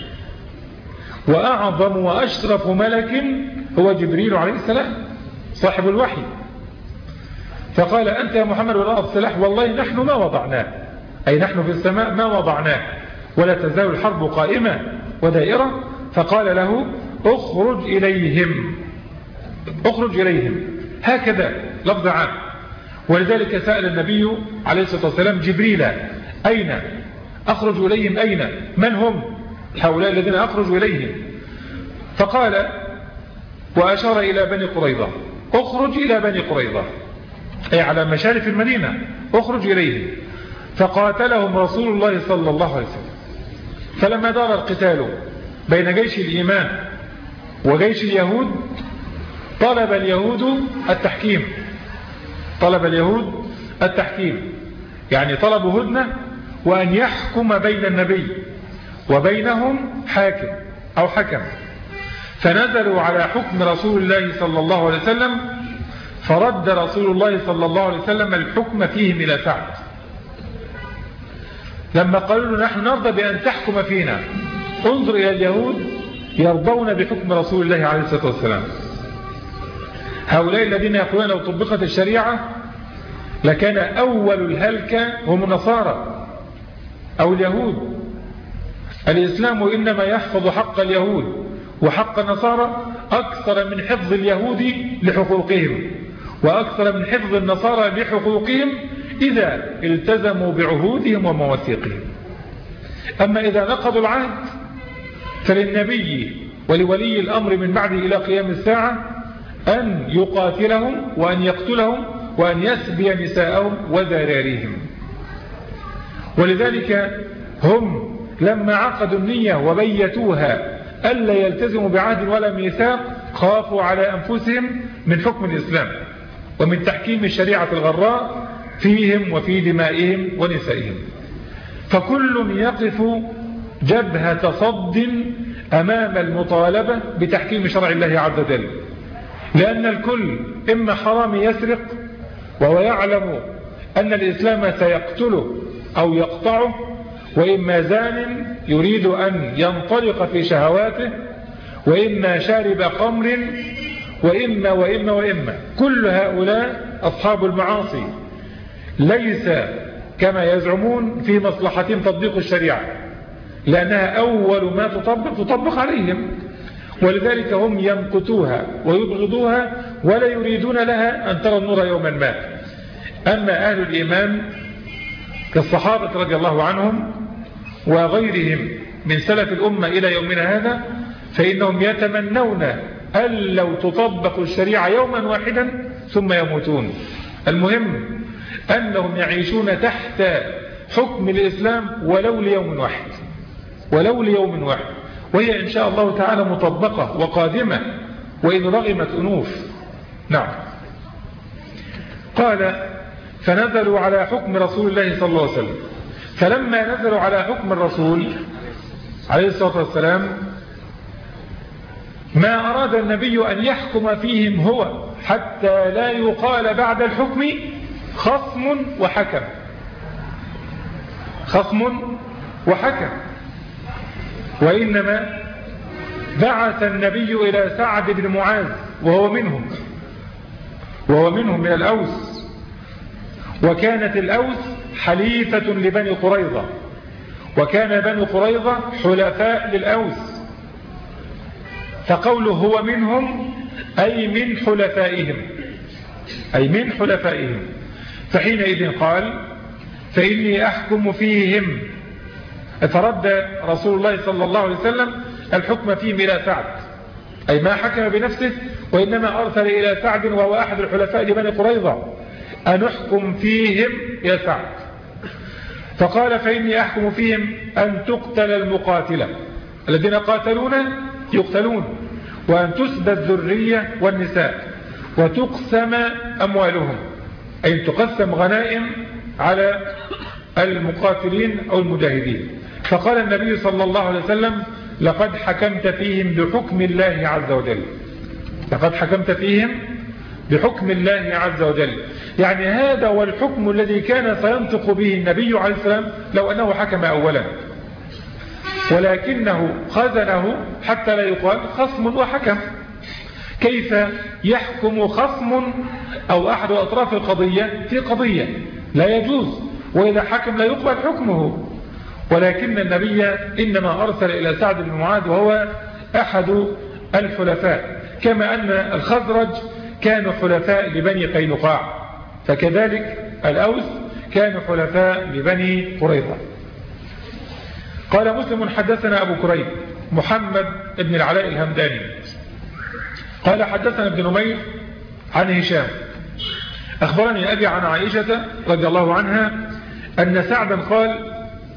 وأعظم وأشرف ملك هو جبريل عليه السلام صاحب الوحي. فقال أنت يا محمد وضعت السلاح، والله نحن ما وضعناه، أي نحن في السماء ما وضعناه، ولا تزال الحرب قائمة ودائرة. فقال له اخرج إليهم، اخرج إليهم، هكذا لفظ عام. ولذلك سأل النبي عليه الصلاة والسلام جبريل أين أخرج إليهم؟ أين؟ من هم هؤلاء الذين أخرج إليهم؟ فقال وأشار إلى بني قريظة، اخرج إلى بني قريظة، أي على مشارف المدينة، اخرج إليهم. فقاتلهم رسول الله صلى الله عليه وسلم. فلما دار القتال بين جيش الإيمان وجيش اليهود طلب اليهود التحكيم، طلب اليهود التحكيم يعني طلبوا هدنة وأن يحكم بين النبي وبينهم حاكم أو حكم. فنزلوا على حكم رسول الله صلى الله عليه وسلم، فرد رسول الله صلى الله عليه وسلم الحكم فيهم إلى سعد. لما قالوا له نحن نرضى بأن تحكم فينا، انظر إلى اليهود يرضون بحكم رسول الله عليه الصلاة والسلام. هؤلاء الذين يقولون لو طبقت الشريعة لكان أول الهلكة هم النصارى أو اليهود. الإسلام إنما يحفظ حق اليهود وحق النصارى أكثر من حفظ اليهود لحقوقهم، وأكثر من حفظ النصارى لحقوقهم إذا التزموا بعهودهم ومواثيقهم. أما إذا نقضوا العهد فللنبي ولولي الأمر من بعده إلى قيام الساعة أن يقاتلهم وأن يقتلهم وأن يسبي نساءهم وذراريهم. ولذلك هم لما عقدوا النية وبيتوها ألا يلتزموا بعهد ولا ميثاق خافوا على أنفسهم من حكم الإسلام ومن تحكيم الشريعة الغراء فيهم وفي دمائهم ونسائهم. فكل يقف جبهة صد أمام المطالبة بتحكيم شرع الله عز وجل، لأن الكل إما حرام يسرق وهو يعلم أن الإسلام سيقتله أو يقطعه، وإما زان يريد أن ينطلق في شهواته، وإما شارب خمر، وإما وإما وإما. كل هؤلاء أصحاب المعاصي ليس كما يزعمون في مصلحتهم تطبيق الشريعة، لأنها أول ما تطبق تطبق عليهم، ولذلك هم يمقتوها ويبغضوها ولا يريدون لها أن ترى النور يوما ما. أما أهل الإيمان كالصحابة رضي الله عنهم وغيرهم من سلف الأمة إلى يومنا هذا، فإنهم يتمنون أن لو تطبق الشريعة يوما واحدا ثم يموتون. المهم أنهم يعيشون تحت حكم الإسلام ولو ليوم واحد، ولو ليوم واحد، وهي إن شاء الله تعالى مطبقة وقادمة وإن رغمت أنوف. نعم. قال فنزلوا على حكم رسول الله صلى الله عليه وسلم. فلما نزلوا على حكم الرسول عليه الصلاة والسلام ما أراد النبي أن يحكم فيهم هو حتى لا يقال بعد الحكم خصم وحكم، خصم وحكم. وإنما بعث النبي إلى سعد بن معاذ وهو منهم، وهو منهم من الأوس، وكانت الأوس حليفة لبني قريظة، وكان بني قريظة حلفاء للأوس، فقوله هو منهم أي من حلفائهم، أي من حلفائهم. فحينئذ قال فإني أحكم فيهم، فرد رسول الله صلى الله عليه وسلم الحكم فيهم إلى سعد، أي ما حكم بنفسه، وإنما أرسل إلى سعد وهو أحد الحلفاء لبني قريظة أن أحكم فيهم يا سعد. فقال فإني أحكم فيهم أن تقتل المقاتلة، الذين قاتلون يقتلون، وأن تسبى الذرية والنساء، وتقسم أموالهم، أي تقسم غنائم على المقاتلين أو المجاهدين. فقال النبي صلى الله عليه وسلم لقد حكمت فيهم بحكم الله عز وجل، لقد حكمت فيهم بحكم الله عز وجل. يعني هذا هو الحكم الذي كان سينطق به النبي عليه السلام لو أنه حكم أولا، ولكنه خزنه حتى لا يقال خصم وحكم. كيف يحكم خصم أو أحد أطراف القضية في قضية؟ لا يجوز، وإذا حكم لا يقبل حكمه. ولكن النبي إنما أرسل إلى سعد بن معاذ وهو أحد الحلفاء، كما أن الخزرج كانوا حلفاء لبني قينقاع، فكذلك الأوس كانوا حلفاء لبني قريظة. قال مسلم حدثنا أبو كريب محمد بن العلاء الهمداني قال حدثنا ابن نمير عن هشام أخبرني أبي عن عائشة رضي الله عنها أن سعدا قال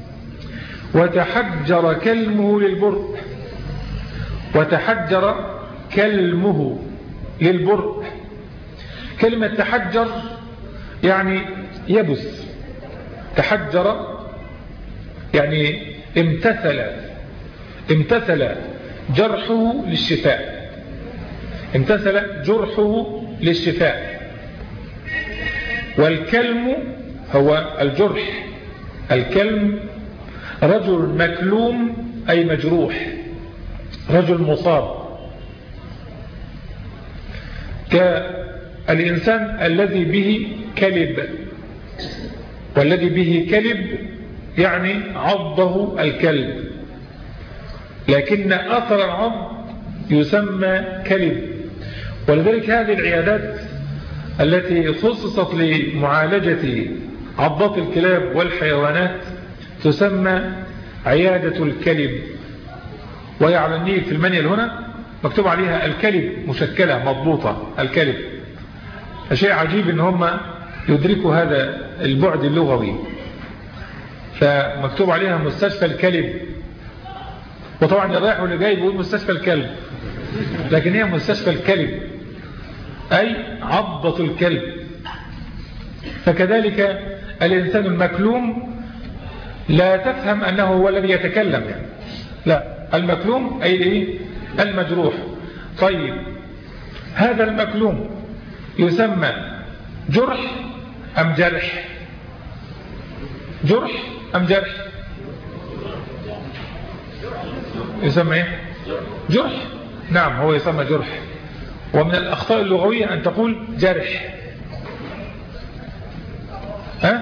وتحجر كلمه للبرء، وتحجر كلمه للبرء. كلمة تحجر يعني يبس، تحجر يعني امتثل، امتثل جرحه للشفاء، امتثل جرحه للشفاء. والكلم هو الجرح، الكلم رجل مكلوم أي مجروح، رجل مصاب، كالإنسان الذي به كلب، والذي به كلب يعني عضه الكلب، لكن أثر العض يسمى كلب. ولذلك هذه العيادات التي خصصت لمعالجة عضات الكلاب والحيوانات تسمى عيادة الكلب. وهي على النيل في المنيل هنا مكتوب عليها الكلب مشكلة مضبوطة، الكلب. شيء عجيب ان هم يدركوا هذا البعد اللغوي، فمكتوب عليها مستشفى الكلب. وطبعا الرايح واللي جاي بيقول مستشفى الكلب، لكن هي مستشفى الكلب أي عضة الكلب. فكذلك الإنسان المكلوم لا تفهم أنه هو الذي يتكلم يعني. لا، المكلوم أي إيه؟ المجروح. طيب هذا المكلوم يسمى جرح أم جرح؟ جرح أم جرح؟ يسمى إيه؟ جرح. نعم هو يسمى جرح. ومن الأخطاء اللغوية أن تقول جرح. ها؟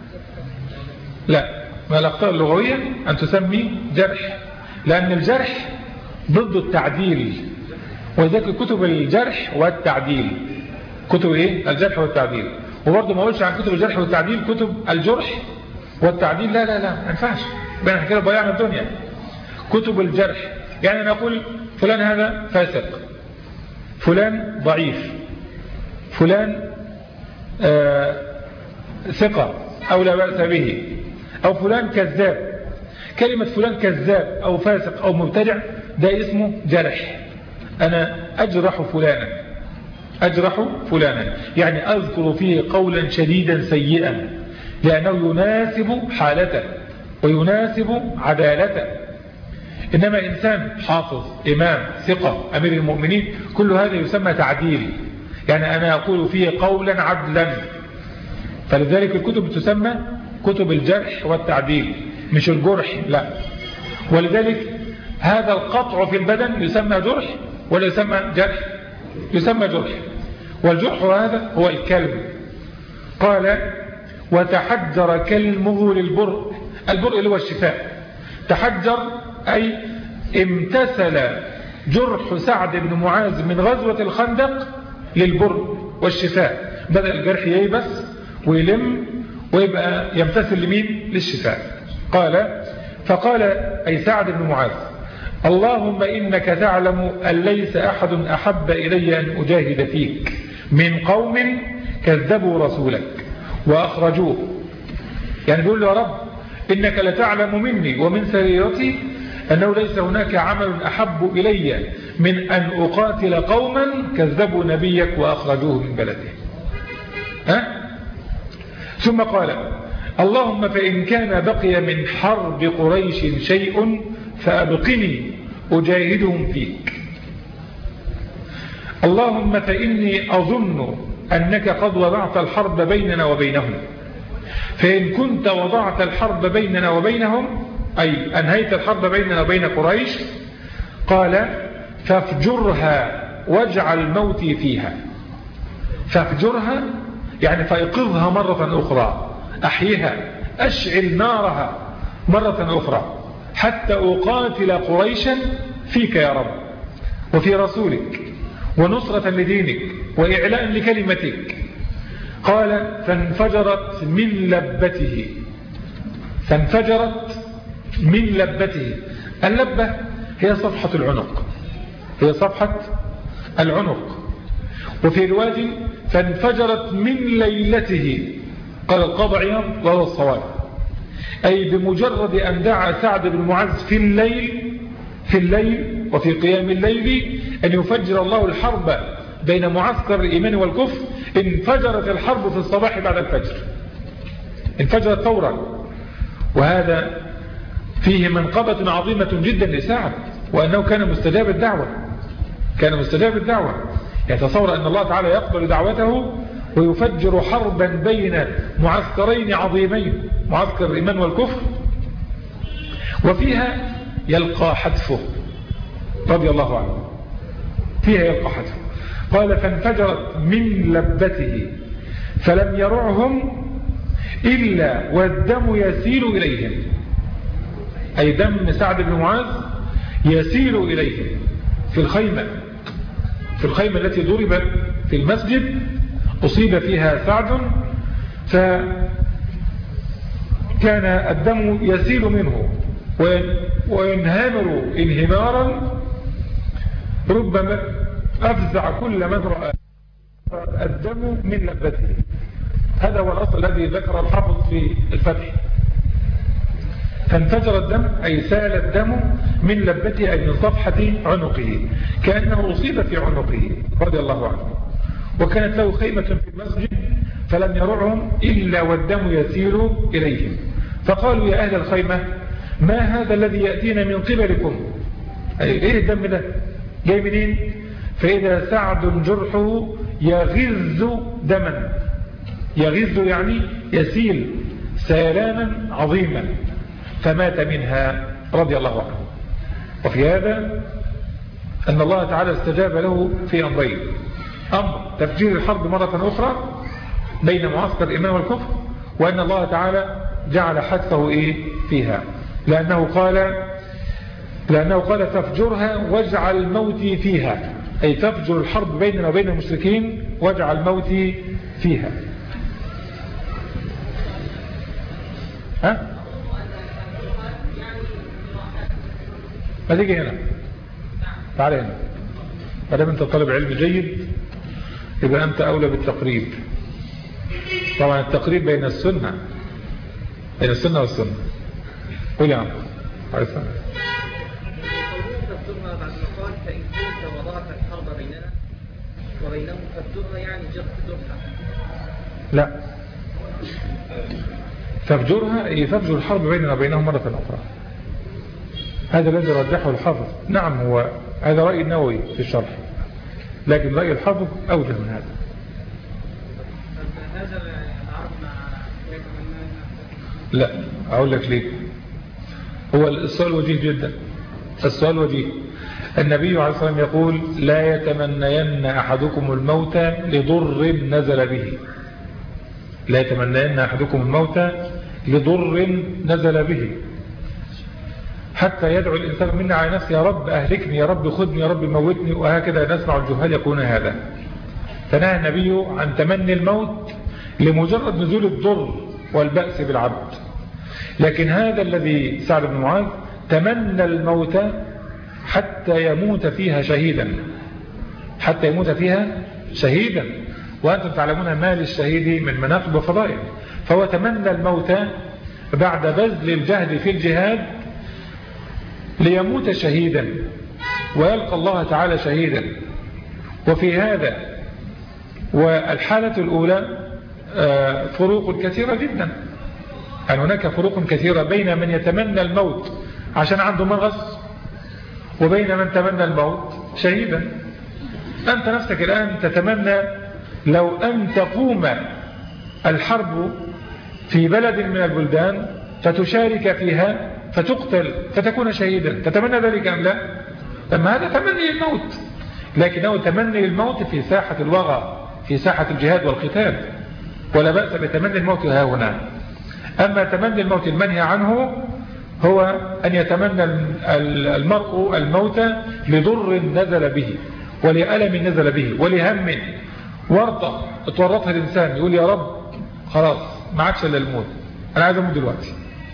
لا، من الأخطاء اللغوية أن تسمي جرح، لأن الجرح ضد التعديل. وذلك كتب الجرح والتعديل، كتب إيه؟ الجرح والتعديل. وبرضه ما أقولش عن كتب الجرح والتعديل كتب الجرح والتعديل، لا لا لا ما ينفعش، بين كده ضيعنا الدنيا. كتب الجرح يعني نقول فلان هذا فاسق، فلان ضعيف، فلان آه ثقة أو لا بأس به، أو فلان كذاب. كلمة فلان كذاب أو فاسق أو مبتدع ده اسمه جرح. أنا أجرح فلانا، أجرح فلانا يعني أذكر فيه قولا شديدا سيئا لأنه يناسب حالته ويناسب عدالته. إنما إنسان حافظ، إمام، ثقة، أمير المؤمنين، كل هذا يسمى تعديل. يعني أنا أقول فيه قولا عدلا فلذلك الكتب تسمى كتب الجرح والتعديل مش الجرح، لا. ولذلك هذا القطع في البدن يسمى جرح ولا يسمى جرح؟ يسمى جرح. والجرح هذا هو الكلم. قال وتحجر كلمه للبرء. البرء اللي هو الشفاء. تحجر أي امتثل جرح سعد بن معاذ من غزوة الخندق للبرء والشفاء. بدأ الجرح ييبس ويلم ويبقى يمتثل لمين؟ للشفاء. قال فقال أي سعد بن معاذ اللهم إنك تعلم أن ليس أحد أحب إلي أن أجاهد فيك من قوم كذبوا رسولك وأخرجوه. يعني بيقول له يا رب إنك لتعلم مني ومن سريرتي أنه ليس هناك عمل أحب إلي من أن أقاتل قوما كذبوا نبيك وأخرجوه من بلده. ها؟ ثم قال اللهم فإن كان بقي من حرب قريش شيء فأبقني أجاهدهم فيك. اللهم فإني أظن أنك قد وضعت الحرب بيننا وبينهم، فإن كنت وضعت الحرب بيننا وبينهم أي أنهيت الحرب بيننا وبين قريش، قال فافجرها واجعل موتي فيها. فافجرها يعني فايقظها مرة أخرى، أحيها، أشعل نارها مرة أخرى حتى أقاتل قريشا فيك يا رب وفي رسولك ونصرة لدينك وإعلاء لكلمتك. قال فانفجرت من لبته. فانفجرت من لبته. اللبة هي صفحة العنق، هي صفحة العنق. وفي رواية فانفجرت من ليلته. قال القاضي عياض وهو الصواب، أي بمجرد أن دعا سعد بن معاذ في الليل في الليل وفي قيام الليل أن يفجر الله الحرب بين معسكر الإيمان والكفر، انفجرت الحرب في الصباح بعد الفجر، انفجرت فورا. وهذا فيه منقبة عظيمة جدا لسعد، وأنه كان مستجاب الدعوة، كان مستجاب الدعوة. يتصور أن الله تعالى يقبل دعوته ويفجر حربا بين معسكرين عظيمين، معسكر الإيمان والكفر، وفيها يلقى حتفه رضي الله عنه، فيها يلقى حتفه. قال فانفجرت من لبته فلم يرعهم إلا والدم يسيل إليهم، أي دم سعد بن معاذ يسيل إليهم في الخيمة، في الخيمة التي ضربت في المسجد أصيب فيها سعد، فكان الدم يسيل منه وينهمر انهمارا ربما أفزع كل من رأى الدم من لبته. هذا هو الأصل الذي ذكر الحافظ في الفتح. فانفجر الدم أي سال الدم من لبته أي من صفحة عنقه، كأنه أصيب في عنقه رضي الله عنه. وكانت له خيمة في المسجد فلم يرعهم إلا والدم يسير إليهم، فقالوا يا أهل الخيمة ما هذا الذي يأتينا من قبلكم؟ أي إيه الدم ده جاي منين؟ فإذا سعد جرحه يغز دما، يغز يعني يسيل سيلانا عظيما، فمات منها رضي الله عنه. وفي هذا أن الله تعالى استجاب له في أمرين: أمر تفجير الحرب مرة أخرى بين معسكر الإيمان والكفر، وأن الله تعالى جعل حتفه إيه فيها، لأنه قال لأنه قال تفجرها واجعل موتي فيها، أي تفجر الحرب بيننا وبين المشركين واجعل موتي فيها. ها؟ ما تيجي هنا، تعال هنا. ما دام انت طالب علم جيد يبقى انت اولى بالتقريب. طبعا التقريب بين السنة بين السنة والسنة. قول يا عم. عليه السلام. بعد ما قال فإن كنت وضعت الحرب بيننا وبينهم فافجرها يعني جرحها. لا، فافجرها أي فافجر الحرب بيننا وبينهم مرة أخرى. هذا الذي رجحه الحافظ. نعم، هو هذا رأي النووي في الشرح، لكن رأي الحافظ أوجه من هذا. هذا العرض مع لا، أقول لك ليه. هو السؤال وجيه جدا، السؤال وجيه. النبي عليه الصلاة والسلام يقول لا يتمنين أحدكم الموت لضر نزل به، لا يتمنين أحدكم الموت لضر نزل به، حتى يدعو الإنسان منا على نفسه يا رب أهلكني، يا رب خذني، يا رب موتني، وهكذا نسمع الجهال يقولون هذا. فنهى النبي عن تمني الموت لمجرد نزول الضر والبأس بالعبد. لكن هذا الذي سعد بن معاذ تمنى الموت حتى يموت فيها شهيدا، حتى يموت فيها شهيدا، وأنتم تعلمون ما للشهيد من مناقب وفضائل. فهو تمنى الموت بعد بذل الجهد في الجهاد ليموت شهيدا ويلقى الله تعالى شهيدا. وفي هذا والحالة الأولى فروق كثيرة جدا، يعني هناك فروق كثيرة بين من يتمنى الموت عشان عنده مغص وبين من تمنى الموت شهيدا. أنت نفسك الآن تتمنى لو أن تقوم الحرب في بلد من البلدان فتشارك فيها فتقتل فتكون شهيدا، تتمنى ذلك أم لا؟ أما هذا تمني الموت، لكنه تمني الموت في ساحة الوغى، في ساحة الجهاد والقتال، ولا بأس بتمني الموت ها هنا. أما تمني الموت المنهي عنه هو أن يتمنى المرء الموت لضر نزل به ولألم نزل به ولهم ورطة اتورطها الإنسان، يقول يا رب خلاص ما عادش إلا الموت، أنا عايز أموت دلوقتي.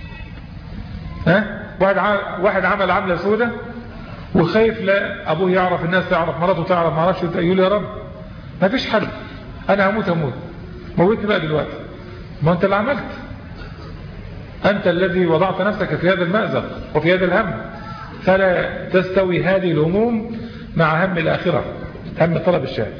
ها؟ واحد عمل عملة سودة وخايف لا أبوه يعرف، الناس تعرف، مراته تعرف، ما عرفش، يقول يا رب ما فيش حل، أنا هموت هموت، موتني بقى دلوقتي. ما أنت اللي عملت، أنت الذي وضعت نفسك في هذا المأزق وفي هذا الهم. فلا تستوي هذه الهموم مع هم الآخرة، هم طلب الشهادة.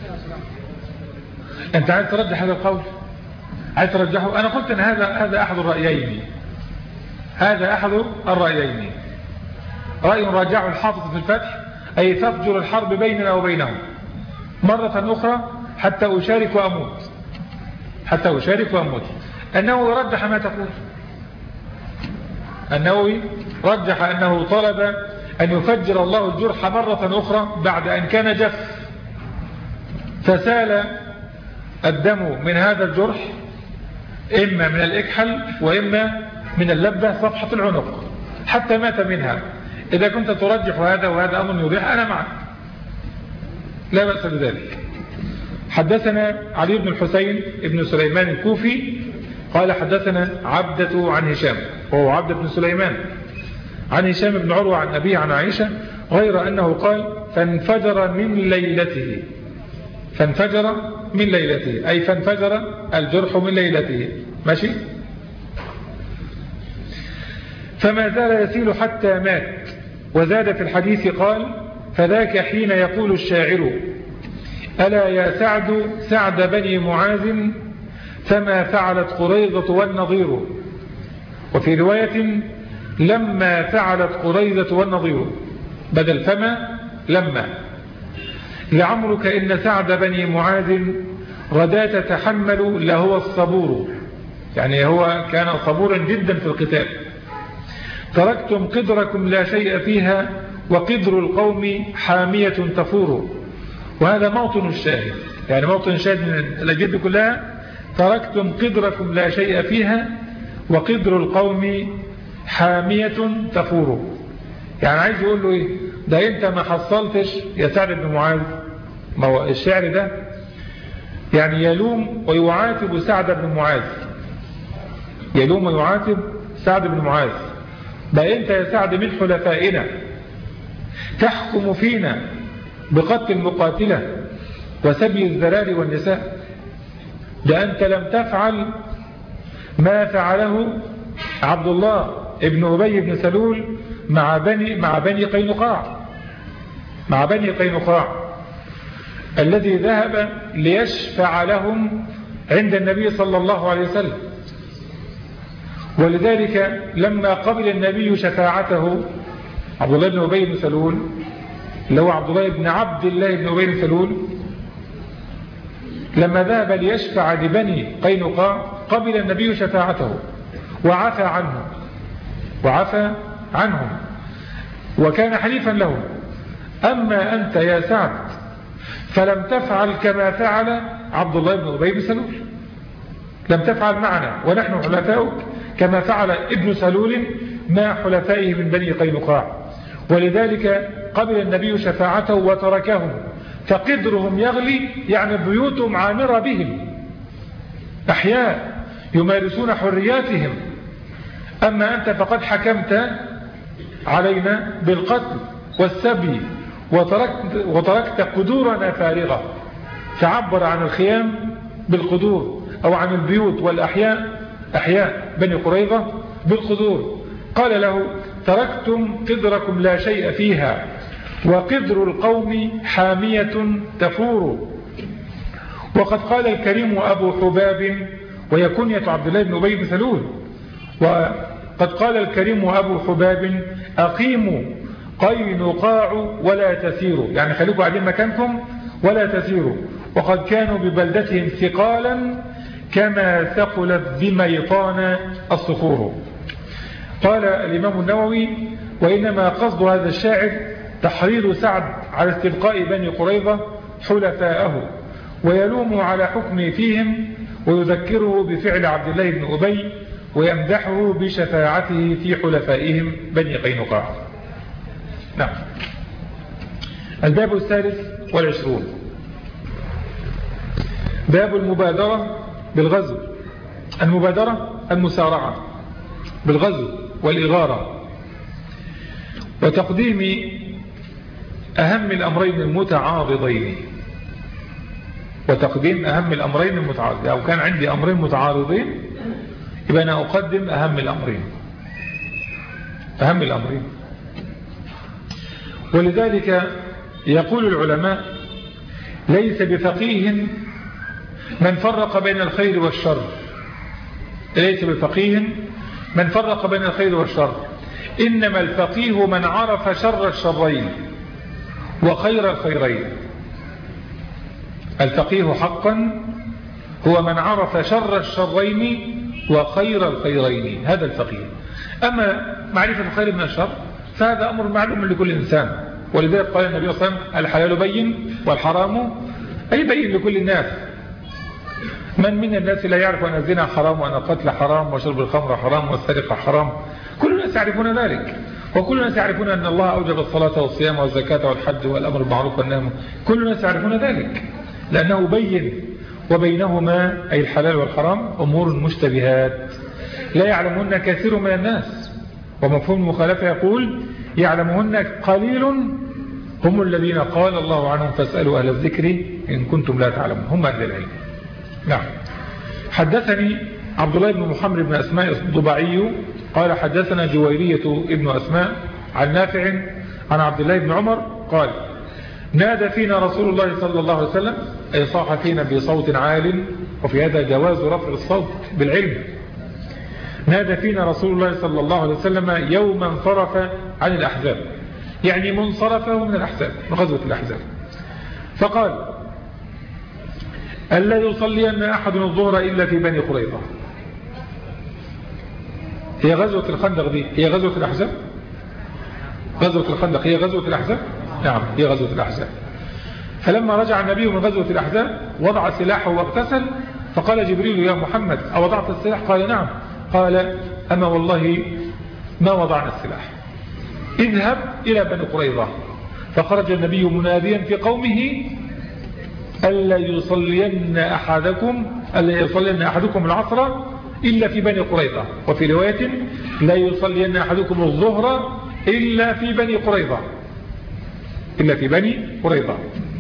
أنت عايز ترجح هذا القول، عايز ترجحه. أنا قلت أن هذا هذا أحد الرأيين، هذا أحد الرأيين. رأي راجعه الحافظ في الفتح، أي تفجر الحرب بيننا وبينهم مرة أخرى حتى أشارك وأموت، حتى أشارك وأموت. النووي رجح ما تقول، النووي رجح أنه طلب أن يفجر الله الجرح مرة أخرى بعد أن كان جف، فسال الدم من هذا الجرح إما من الإكحل وإما من اللبة صفحة العنق حتى مات منها. إذا كنت ترجح هذا وهذا أمر يريح أنا معك، لا بأس بذلك. حدثنا علي بن الحسين بن سليمان الكوفي قال حدثنا عبدة عن هشام، وهو عبد بن سليمان، عن هشام بن عروة عن أبيه عن عائشة، غير أنه قال فانفجر من ليلته، فانفجر من ليلته أي فانفجر الجرح من ليلته، ماشي. فما زال يسيل حتى مات. وزاد في الحديث قال فذاك حين يقول الشاعر ألا يا سعد سعد بني معاذ فما فعلت قريظة والنظير. وفي رواية لما فعلت قريظة والنظير، بدل فما لما. لعمرك إن سعد بني معاذ رداة تحمل لهو الصبور، يعني هو كان صبورا جدا في القتال. تركتم قدركم لا شيء فيها وقدر القوم حامية تفور. وهذا موطن الشاهد، يعني موطن الشاهد من الأجد كلها، تركتم قدركم لا شيء فيها وقدر القوم حامية تفور. يعني عايز يقول له ايه؟ ده انت ما حصلتش يا سعد بن معاذ. ما هو الشعر ده يعني يلوم ويعاتب سعد بن معاذ، يلوم ويعاتب سعد بن معاذ. ده انت يا سعد من حلفائنا تحكم فينا بقتل المقاتلة وسبي الذرار والنساء. ده أنت لم تفعل ما فعله عبد الله ابن أبي بن سلول مع بني, مع بني قينقاع، مع بني قينقاع الذي ذهب ليشفع لهم عند النبي صلى الله عليه وسلم. ولذلك لما قبل النبي شفاعته عبد الله بن أبي بن سلول، اللي هو عبد الله بن عبد الله بن أبي بن سلول، لما ذهب ليشفع لبني قينقاع قبل النبي شفاعته وعفى عنهم وعفى عنهم وكان حليفا لهم. أما أنت يا سعد فلم تفعل كما فعل عبد الله بن أبي بن سلول، لم تفعل معنا ونحن حلفاؤك كما فعل ابن سلول مع حلفائه من بني قينقاع. ولذلك قبل النبي شفاعته وتركهم، فقدرهم يغلي يعني بيوتهم عامرة بهم أحياء يمارسون حرياتهم. أما أنت فقد حكمت علينا بالقتل والسبي وتركت, وتركت قدورنا فارغة، فعبر عن الخيام بالقدور أو عن البيوت والأحياء أحياء بني قريظة بالقدور. قال له تركتم قدركم لا شيء فيها وقدر القوم حامية تفور. وقد قال الكريم أبو حباب وهي كنية عبد الله بن أبي بن سلول، وقد قال الكريم أبو حباب أقيموا قينقاع ولا تسيروا، يعني خليكم قاعدين مكانكم ولا تسيروا. وقد كانوا ببلدتهم ثقالا كما ثقلت بميطان الصخور. قال الإمام النووي وإنما قصد هذا الشاعر تحريض سعد على استبقاء بني قريظة حلفاءه ويلوم على حكمه فيهم ويذكره بفعل عبد الله بن أبي ويمدحه بشفاعته في حلفائهم بني قينقاع. نعم. الباب الثالث والعشرون باب المبادرة بالغزو. المبادرة المسارعة بالغزو والإغارة وتقديم أهم الأمرين المتعارضين وتقديم أهم الأمرين المتعارضين. أو كان عندي أمرين متعارضين يبقى أنا أقدم أهم الأمرين أهم الأمرين ولذلك يقول العلماء ليس بفقيه من فرق بين الخير والشر ليس بفقيه من فرق بين الخير والشر إنما الفقيه من عرف شر الشرين وخير الخيرين. الفقيه حقا هو من عرف شر الشرين وخير الخيرين، هذا الفقيه. أما معرفة الخير من الشر فهذا أمر معلوم لكل إنسان. ولذلك قال النبي صلى الله عليه وسلم الحلال بين والحرام أي بين لكل الناس. من من الناس لا يعرف أن الزنا حرام وأن القتل حرام وشرب الخمر حرام والسرقة حرام؟ كل الناس يعرفون ذلك، وكل الناس يعرفون أن الله أوجب الصلاة والصيام والزكاة والحج والأمر بالمعروف والنهي عن المنكر. كل الناس يعرفون ذلك لأنه بين، وبينهما أي الحلال والحرام أمور مشتبهات لا يعلمهن كثير من الناس. ومفهوم المخالفة يقول يعلمهن قليل هم الذين قال الله عنهم فاسألوا أهل الذكر إن كنتم لا تعلمون، هم أهل العلم. نعم. حدثني عبد الله بن محمد بن أسماء الضبعي قال حدثنا جويرية ابن أسماء عن نافع عن عبد الله بن عمر قال نادى فينا رسول الله صلى الله عليه وسلم أي صاح فينا بصوت عال، وفي هذا جواز رفع الصوت بالعلم. نادى فينا رسول الله صلى الله عليه وسلم يوم انصرف عن الأحزاب، يعني منصرفه من الأحزاب من غزوة الأحزاب، فقال ألا يصلين أحد الظهر إلا في بني قريظة. هي غزوة الخندق دي هي غزوة الأحزاب؟ غزوة الخندق هي غزوة الأحزاب؟ نعم هي غزوة الأحزاب. فلما رجع النبي من غزوة الأحزاب وضع سلاحه واغتسل، فقال جبريل يا محمد أوضعت السلاح؟ قال نعم. قال أما والله ما وضعنا السلاح، اذهب إلى بني قريظة. فخرج النبي مناديا في قومه ألا يصلين أحدكم ألا يصلين أحدكم العصر إلا في بني قريظة، وفي رواية لا يصلين أحدكم الظهر إلا في بني قريظة إلا في بني قريظة.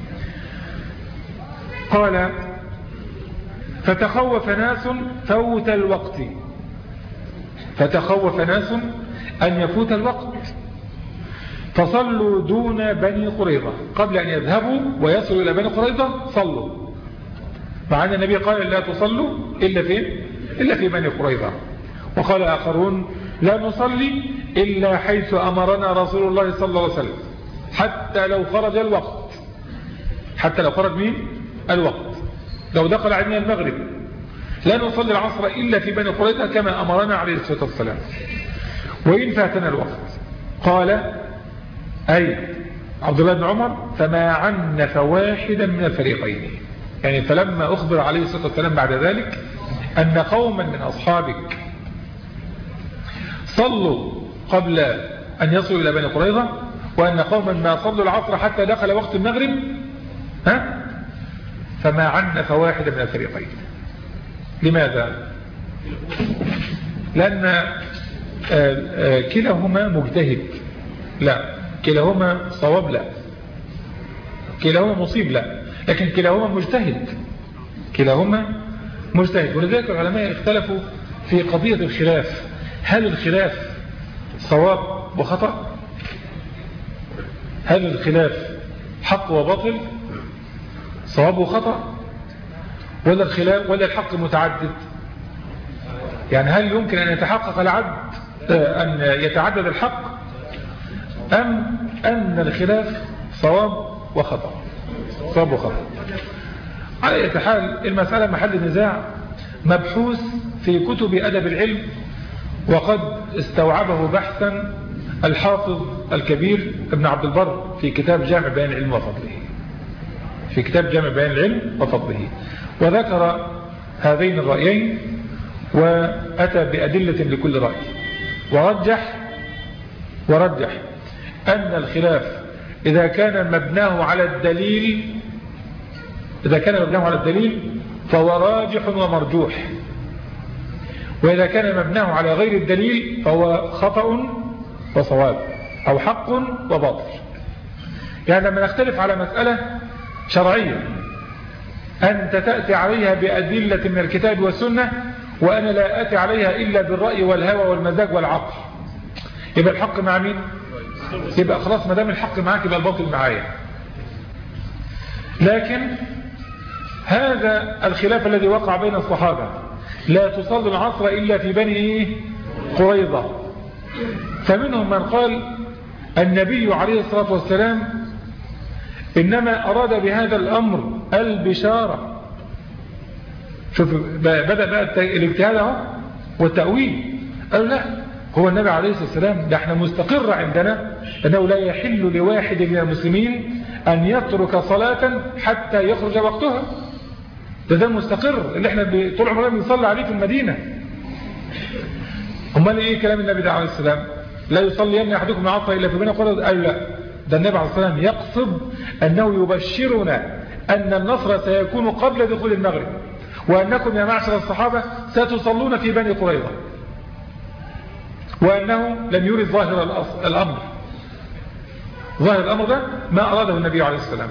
قال فتخوف ناس فوت الوقت فتخوف ناس أن يفوت الوقت فصلوا دون بني قريظة قبل أن يذهبوا ويصلوا إلى بني قريظة صلوا، مع أن النبي قال لا تصلوا إلا في إلا في بني قريظة. وقال آخرون لا نصلي إلا حيث أمرنا رسول الله صلى الله عليه وسلم حتى لو خرج الوقت حتى لو خرج مين الوقت لو دخل علينا المغرب لا نصلي العصر إلا في بني قريظة كما أمرنا عليه الصلاة والسلام، وإن فاتنا الوقت. قال أي عبد الله بن عمر فما عنف واحدا من الفريقين، يعني فلما أخبر عليه الصلاة والسلام بعد ذلك أن قوما من أصحابك صلوا قبل أن يصلوا إلى بني قريظة، وأن قوما ما صلوا العصر حتى دخل وقت المغرب، ها فما عنف واحدا من الفريقين. لماذا؟ لأن كلاهما مجتهد، لا كلاهما صواب، لا كلاهما مصيب، لا لكن كلاهما مجتهد، كلاهما مجتهد. ولذلك العلماء اختلفوا في قضية الخلاف، هل الخلاف صواب وخطأ؟ هل الخلاف حق وباطل، صواب وخطأ، ولا الخلاف ولا الحق متعدد؟ يعني هل يمكن أن يتحقق العدد، أن يتعدد الحق، أم أن الخلاف صواب وخطأ؟ صواب وخطأ. على أي حال المسألة محل نزاع مبحوث في كتب أدب العلم، وقد استوعبه بحثا الحافظ الكبير ابن عبد البر في كتاب جامع بيان العلم وفضله، في كتاب جامع بيان العلم وفضله، وذكر هذين الرأيين وأتى بأدلة لكل رأي، ورجح ورجح أن الخلاف إذا كان مبناه على الدليل إذا كان مبناه على الدليل فهو راجح ومرجوح، وإذا كان مبناه على غير الدليل فهو خطأ وصواب، أو حق وباطل. يعني لما نختلف على مسألة شرعية أنت تأتي عليها بأدلة من الكتاب والسنة، وأنا لا أتي عليها إلا بالرأي والهوى والمزاج والعقل، يبقى الحق مع مين؟ يبقى خلاص ما دام الحق معاك يبقى الباطل معايا. لكن هذا الخلاف الذي وقع بين الصحابة، لا تصلي العصر إلا في بني قريظة، فمنهم من قال النبي عليه الصلاة والسلام إنما أراد بهذا الأمر البشارة. شوف بدأ بقى الاجتهاد والتأويل، قالوا لا، هو النبي عليه الصلاة والسلام ده احنا مستقر عندنا أنه لا يحل لواحد من المسلمين أن يترك صلاة حتى يخرج وقتها، ده ده مستقر اللي احنا طول عمرنا بنصلي عليه في المدينة. امال ايه كلام النبي ده عليه السلام؟ لا يصلين احدكم العصر الا في بني قريظة؟ قالوا لا، ده النبي عليه السلام يقصد انه يبشرنا ان النصر سيكون قبل دخول المغرب، وانكم يا معشر الصحابة ستصلون في بني قريظة، وانه لم يرد ظاهر الامر. ظاهر الامر ده ما اراده النبي عليه السلام.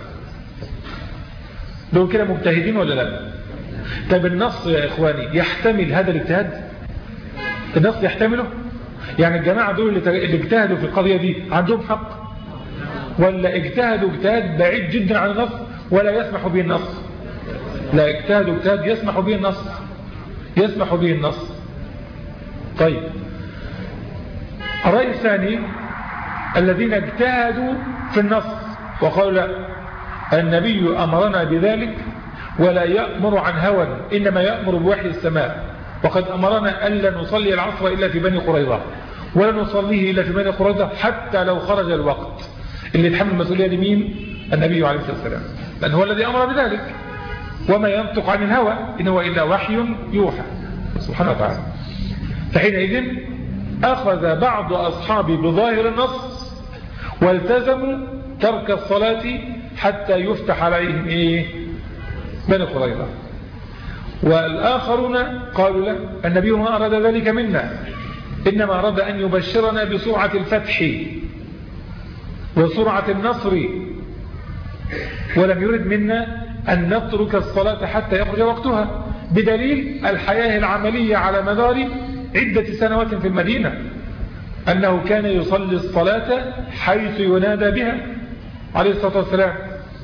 دول كده مجتهدين ولا لا؟ طب النص يا اخواني يحتمل هذا الاجتهاد؟ النص يحتمله؟ يعني الجماعة دول اللي اجتهدوا في القضية دي عندهم حق، ولا اجتهدوا اجتهاد بعيد جدا عن النص ولا يسمح به النص؟ لا، اجتهدوا اجتهاد يسمح به النص، يسمح به النص. طيب الرأي الثاني الذين اجتهدوا في النص وقالوا لا، النبي أمرنا بذلك ولا يأمر عن هوى، إنما يأمر بوحي السماء، وقد أمرنا ألا نصلي العصر إلا في بني قريظة، ولا نصليه إلا في بني قريظة حتى لو خرج الوقت. اللي يتحمل المسؤولية لمين؟ النبي عليه الصلاة والسلام، لأن هو الذي أمر بذلك، وما ينطق عن الهوى إن هو إلا وحي يوحى سبحانه وتعالى. فحينئذ أخذ بعض أصحابي بظاهر النص والتزموا ترك الصلاة حتى يفتح عليهم إيه؟ بني قريظة. والآخرون قالوا لا، النبي ما أراد ذلك منا، إنما أراد أن يبشرنا بسرعة الفتح وسرعة النصر، ولم يرد منا أن نترك الصلاة حتى يخرج وقتها، بدليل الحياة العملية على مدار عدة سنوات في المدينة، أنه كان يصلي الصلاة حيث ينادى بها عليه الصلاة والسلام.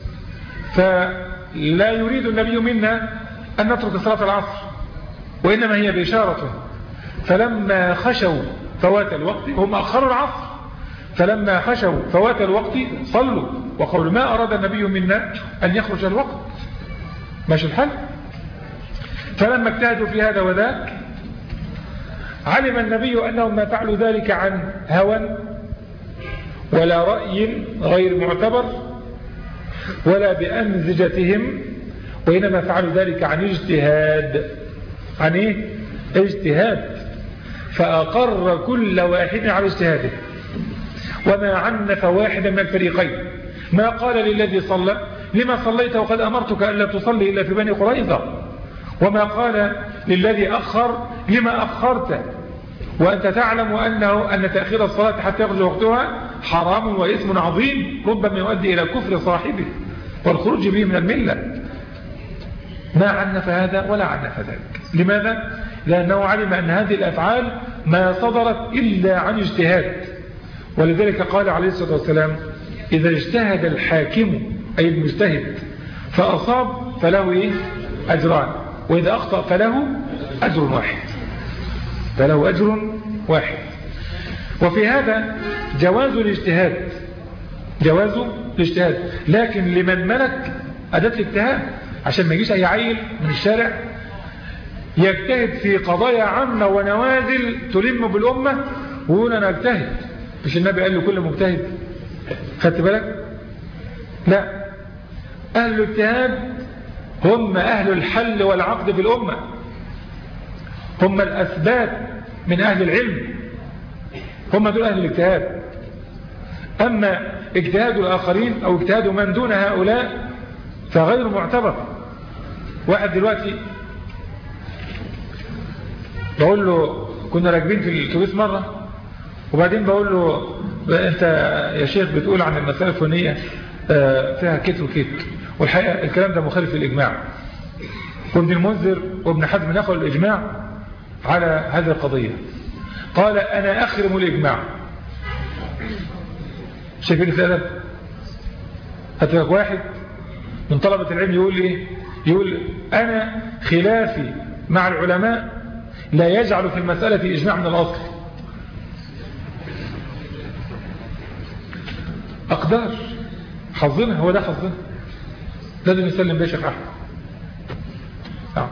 فلا يريد النبي منا أن نترك صلاة العصر، وإنما هي بإشارة. فلما خشوا فوات الوقت هم أخروا العصر، فلما خشوا فوات الوقت صلوا، وقالوا ما أراد النبي منا أن يخرج الوقت. ماشي الحال؟ فلما اجتهدوا في هذا وذاك علم النبي أنهم ما فعلوا ذلك عن هوى ولا رأي غير معتبر ولا بأمزجتهم، وإنما فعلوا ذلك عن اجتهاد. عن إيه؟ اجتهاد. فأقر كل واحد على اجتهاده وما عنف واحدا من الفريقين. ما قال للذي صلى لما صليت وقد أمرتك ألا تصلي إلا في بني قريظة، وما قال للذي أخر لما أخرت وأنت تعلم أنه أن تأخير الصلاة حتى يخرج وقتها حرام وإثم عظيم ربما يؤدي إلى كفر صاحبه والخروج به من الملة. ما عنف هذا ولا عنف ذلك. لماذا؟ لأنه علم أن هذه الأفعال ما صدرت إلا عن اجتهاد. ولذلك قال عليه الصلاة والسلام إذا اجتهد الحاكم أي المجتهد فأصاب فله إيه؟ أجران، وإذا أخطأ فله أجر واحد فله أجر واحد. وفي هذا جواز الاجتهاد جواز الاجتهاد لكن لمن ملك أداة الاجتهاد، عشان ما يجيش أي عيل من الشارع يجتهد في قضايا عامة ونوازل تلم بالأمة ويقول أنا اجتهد. مش النبي قال له كل مجتهد؟ خدت بالك؟ لا، أهل الاجتهاد هم أهل الحل والعقد في الأمة، هم الأثبات من أهل العلم، هم دول أهل الاجتهاد. أما اجتهاد الآخرين أو اجتهاد من دون هؤلاء فغير معتبر. واحد دلوقتي بقول له كنا راكبين في الاتوبيس مرة وبعدين بقول له أنت يا شيخ بتقول عن المسألة الفلانية فيها كت وكت، والحقيقة الكلام ده مخالف للإجماع. وابن المنذر وابن حزم نقلوا الإجماع على هذه القضية. قال أنا أخرم الإجماع. شايفين الأدب؟ هتلاقي واحد من طلبة العلم يقول لي يقول أنا خلافي مع العلماء لا يجعل في المسألة إجماع من الأصل. أقدار حظنا، هو ده حظنا، لازم نسلم بيه شيخ أحمد. آه.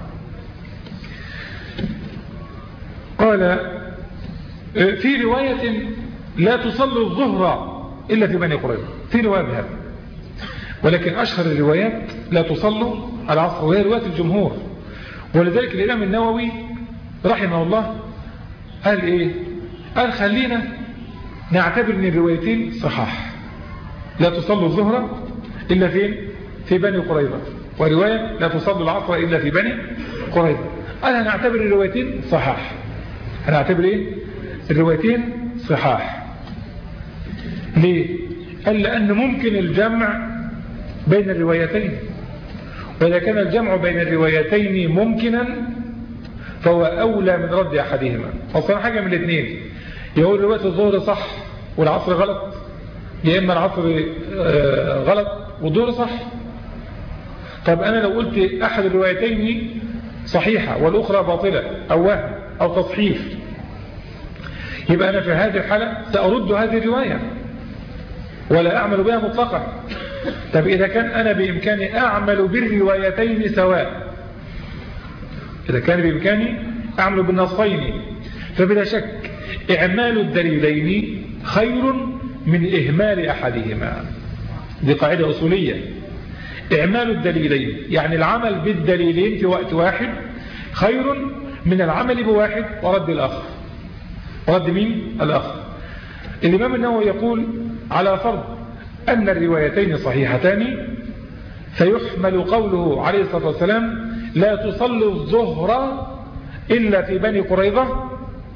قال في رواية لا تصلي الظهر إلا في بني قريظة، في رواية بهذا، ولكن أشهر الروايات لا تصلوا العصر وهي رواية الجمهور. ولذلك الإمام النووي رحمه الله قال إيه؟ قال خلينا نعتبر ان الروايتين صحاح، لا تصلوا الظهر إلا فين؟ في بني قريظة، ورواية لا تصلوا العصر إلا في بني قريظة. قال هنعتبر الروايتين صحاح، هنعتبر إيه؟ الروايتين صحاح. ليه؟ قال لأن ممكن الجمع بين الروايتين، وإذا كان الجمع بين الروايتين ممكنا فهو أولى من رد أحدهما. أصلا حاجة من الاثنين، يقول رواية الظهر صح والعصر غلط، يا إما العصر غلط والظهر صح. طب أنا لو قلت أحد الروايتين صحيحة والأخرى باطلة أو وهم أو تصحيف، يبقى أنا في هذه الحالة سأرد هذه الرواية ولا أعمل بها مطلقا. طب إذا كان أنا بإمكاني أعمل بالروايتين سواء، إذا كان بإمكاني أعمل بالنصين، فبلا شك إعمال الدليلين خير من إهمال أحدهما. دي قاعدة أصولية، إعمال الدليلين يعني العمل بالدليلين في وقت واحد خير من العمل بواحد ورد الآخر. ورد مين؟ الآخر. الإمام النووي يقول على فرض أن الروايتين صحيحتان فيحمل قوله عليه الصلاة والسلام لا تصلي الظهر إلا في بني قريظة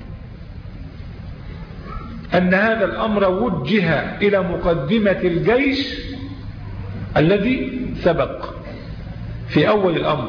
أن هذا الأمر وجه إلى مقدمة الجيش الذي سبق في أول الأمر،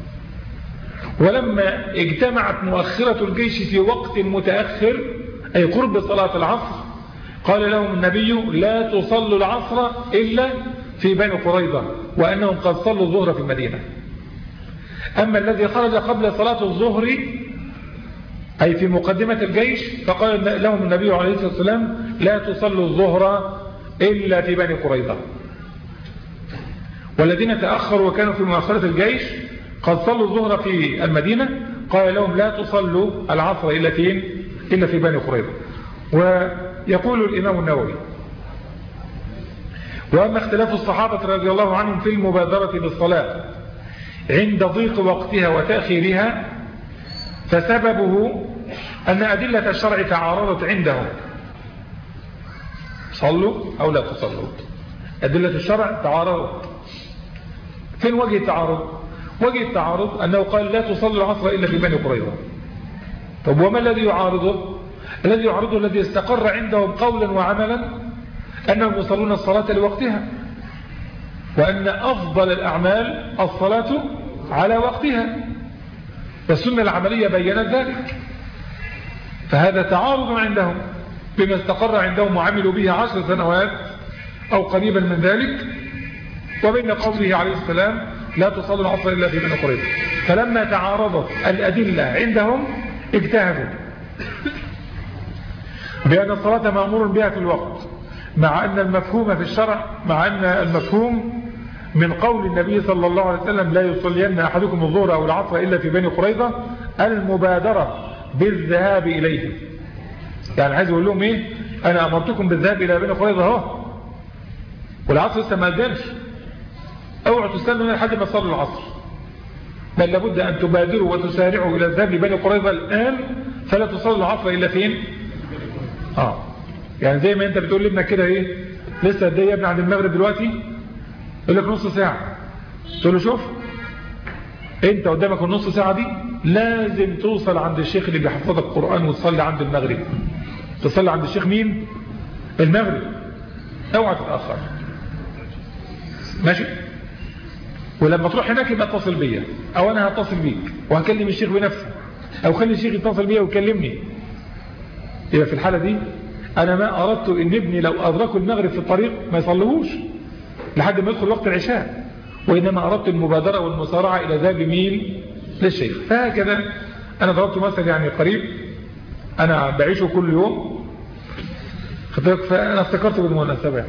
ولما اجتمعت مؤخرة الجيش في وقت متأخر أي قرب صلاة العصر قال لهم النبي لا تصلوا العصر إلا في بني قريظة، وأنهم قد صلوا الظهر في المدينة. أما الذي خرج قبل صلاة الظهر أي في مقدمة الجيش فقال لهم النبي عليه الصلاة والسلام لا تصلوا الظهر إلا في بني قريظة. والذين تأخروا وكانوا في مؤخرة الجيش قد صلوا الظهر في المدينة، قال لهم لا تصلوا العصر إلا فين إلا في بني قريظة. ويقول الإمام النووي: وأما اختلاف الصحابة رضي الله عنهم في المبادرة بالصلاة عند ضيق وقتها وتأخيرها فسببه أن أدلة الشرع تعارضت عندهم. صلوا أو لا تصلوا، أدلة الشرع تعارضت. فين وجه التعارض؟ وجه التعارض أنه قال لا تصلوا العصر إلا في بني قريظة. طب وما الذي يعارضه؟ الذي يعارضه الذي استقر عندهم قولا وعملا أنهم يصلون الصلاة لوقتها، وأن أفضل الأعمال الصلاة على وقتها، والسنة العملية بيّنت ذلك. فهذا تعارض عندهم بما استقر عندهم وعملوا به عشر سنوات أو قريبا من ذلك، وبين قوله عليه السلام لا تصلوا العصر إلا في بني قريظة. فلما تعارضت الأدلة عندهم اجتهدوا بأن الصلاة مأمور بها في الوقت، مع أن المفهوم في الشرع مع أن المفهوم من قول النبي صلى الله عليه وسلم لا يصلين أحدكم الظهر أو العصر إلا في بني قريظة المبادرة بالذهاب إليه. يعني عايز يقول لهم إيه؟ أنا أمرتكم بالذهاب إلى بني قريظة اهو، والعصر لسه ما أذنش، اوعوا تستنوا لحد ما تصلوا العصر، بل لابد أن تبادروا وتسارعوا إلى الذهاب لبني قريظة الآن، فلا تصلوا العصر إلا فين؟ آه يعني زي ما أنت بتقول لابنك كده إيه؟ لسه قد إيه يا ابني عند المغرب دلوقتي؟ يقول لك نص ساعة. تقول له شوف أنت قدامك النص ساعة دي لازم توصل عند الشيخ اللي بيحفظك القرآن وتصلي عند المغرب. تصلي عند الشيخ مين؟ المغرب. اوعى تتأخر. ماشي؟ ولما تروح هناك يبقى اتصل بيا، او انا هتصل بيك وهكلم الشيخ بنفسي، او خلي الشيخ يتصل بيا ويكلمني. يبقى في الحالة دي انا ما اردت ان ابني لو ادركوا المغرب في الطريق ما يصلوهوش لحد ما يدخل وقت العشاء، وانما اردت المبادرة والمسارعة الى ذهاب مين؟ للشيخ. فهكذا انا ضربت مثل يعني قريب انا بعيشه كل يوم، فانا افتكرت بالمناسبة.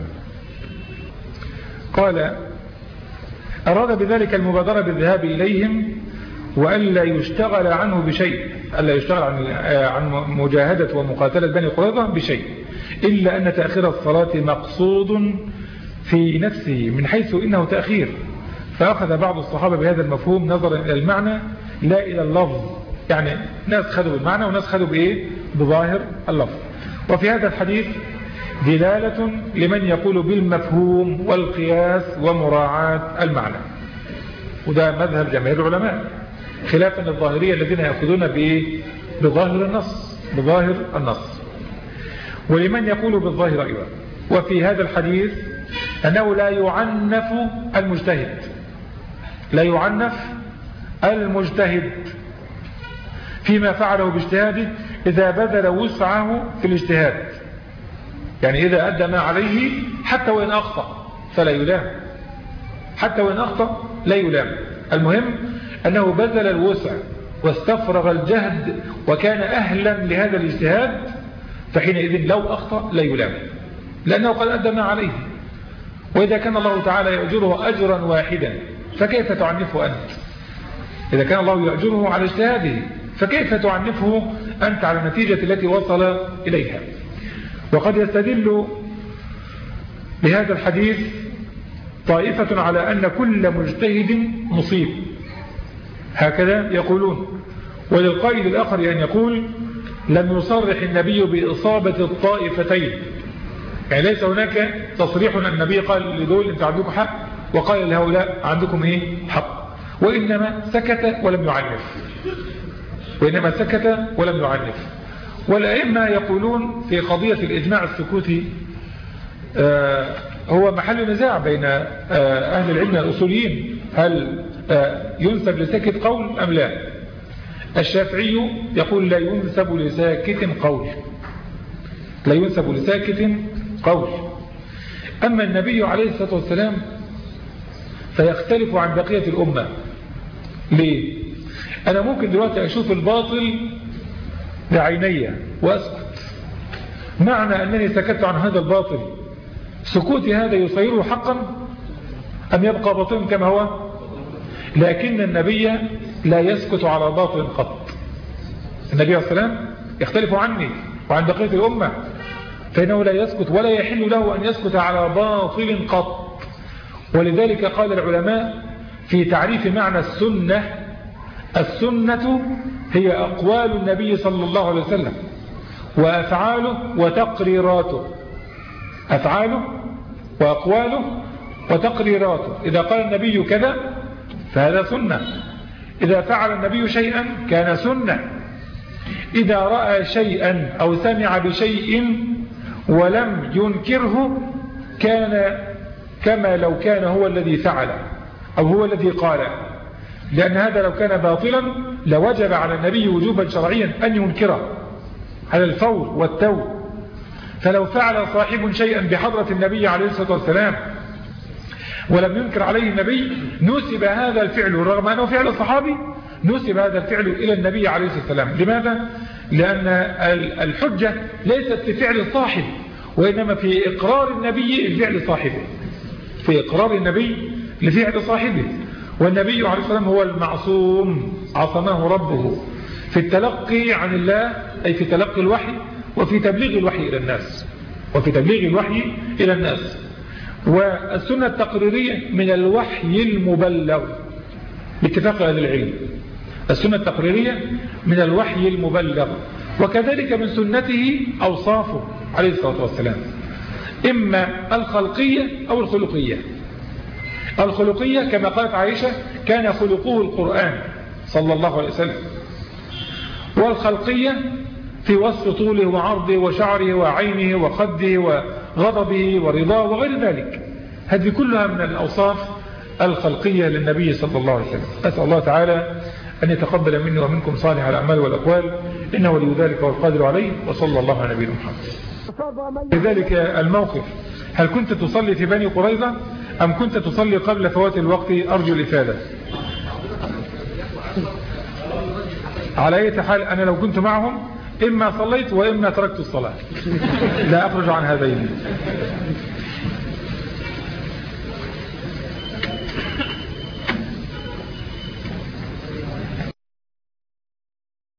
قال أراد بذلك المبادرة بالذهاب إليهم وألا يشتغل عنه بشيء، ألا يشتغل عن عن مجاهدة ومقاتلة بني قريظة بشيء، إلا أن تأخير الصلاة مقصود في نفسه من حيث إنه تأخير. فأخذ بعض الصحابة بهذا المفهوم نظرا إلى المعنى لا إلى اللفظ، يعني ناس خدوا بالمعنى وناس خدوا بإيه؟ بظاهر اللفظ. وفي هذا الحديث دلالة لمن يقول بالمفهوم والقياس ومراعاة المعنى، وده مذهب جماهير العلماء، خلافا للظاهرية الذين يأخذون بظاهر النص بظاهر النص ولمن يقول بالظاهر أيضا. وفي هذا الحديث أنه لا يعنف المجتهد، لا يعنف المجتهد فيما فعله باجتهاده إذا بذل وسعه في الاجتهاد، يعني إذا أدى ما عليه حتى وإن أخطأ فلا يلام، حتى وإن أخطأ لا يلام. المهم أنه بذل الوسع واستفرغ الجهد وكان أهلا لهذا الاجتهاد، فحينئذ لو أخطأ لا يلام، لأنه قد أدى ما عليه. وإذا كان الله تعالى يأجره أجرا واحدا فكيف تعنفه أنت؟ إذا كان الله يأجره على اجتهاده فكيف تعنفه أنت على النتيجة التي وصل إليها؟ وقد يستدل بهذا الحديث طائفة على أن كل مجتهد مصيب، هكذا يقولون. وللقائل الآخر أن يقول لم يصرح النبي بإصابة الطائفتين، يعني ليس هناك تصريح أن النبي قال لدول أنت عندكم حق وقال لهؤلاء عندكم إيه حق، وإنما سكت ولم يعنف، وإنما سكت ولم يعنف. والأئمة يقولون في قضية الإجماع السكوتي آه هو محل نزاع بين آه أهل العلم الأصوليين، هل آه ينسب لساكت قول أم لا؟ الشافعي يقول لا ينسب لساكت قول، لا ينسب لساكت قول. أما النبي عليه الصلاة والسلام فيختلف عن بقية الأمة. ليه؟ أنا ممكن دلوقتي أشوف الباطل بعيني وأسكت، معنى أنني سكت عن هذا الباطل سكوتي هذا يصيره حقا أم يبقى باطلا كما هو؟ لكن النبي لا يسكت على باطل قط. النبي عليه السلام يختلف عني وعن بقية الأمة، فإنه لا يسكت ولا يحل له أن يسكت على باطل قط. ولذلك قال العلماء في تعريف معنى السنة: السنة هي أقوال النبي صلى الله عليه وسلم وأفعاله وتقريراته. أفعاله وأقواله وتقريراته. إذا قال النبي كذا فهذا سنة، إذا فعل النبي شيئا كان سنة، إذا رأى شيئا أو سمع بشيء ولم ينكره كان كما لو كان هو الذي فعل أو هو الذي قال، لأن هذا لو كان باطلا لوجب على النبي وجوبا شرعيا أن ينكره على الفور والتو. فلو فعل صاحب شيئا بحضرة النبي عليه الصلاة والسلام ولم ينكر عليه النبي نسب هذا الفعل، رغم أنه فعل صحابي نسب هذا الفعل إلى النبي عليه الصلاة والسلام. لماذا؟ لأن الحجة ليست في فعل الصاحب، وإنما في إقرار النبي لفعل صاحبه، في إقرار النبي لفعل صاحبه. والنبي عليه الصلاة والسلام هو المعصوم عصمه ربه في التلقي عن الله، أي في تلقي الوحي وفي تبليغ الوحي إلى الناس وفي تبليغ الوحي إلى الناس. والسنة التقريرية من الوحي المبلغ باتفاق أهل العلم. السنة التقريرية من الوحي المبلغ، وكذلك من سنته أوصافه عليه الصلاة والسلام، إما الخلقية أو الخلقية. الخلقية كما قالت عائشة: كان خلقه القرآن صلى الله عليه وسلم. والخلقية في وصف طوله وعرضه وشعره وعينه وخده وغضبه ورضاه وغير ذلك. هذه كلها من الأوصاف الخلقية للنبي صلى الله عليه وسلم. أسأل الله تعالى أن يتقبل مني ومنكم صالح الأعمال والأقوال، إنه ولي ذلك والقادر عليه، وصلى الله على نبينا محمد. لذلك الموقف: هل كنت تصلي في بني قريظة أم كنت تصلي قبل فوات الوقت؟ أرجو الإفادة. على أي حال أنا لو كنت معهم إما صليت وإما تركت الصلاة، لا أخرج عن هذين.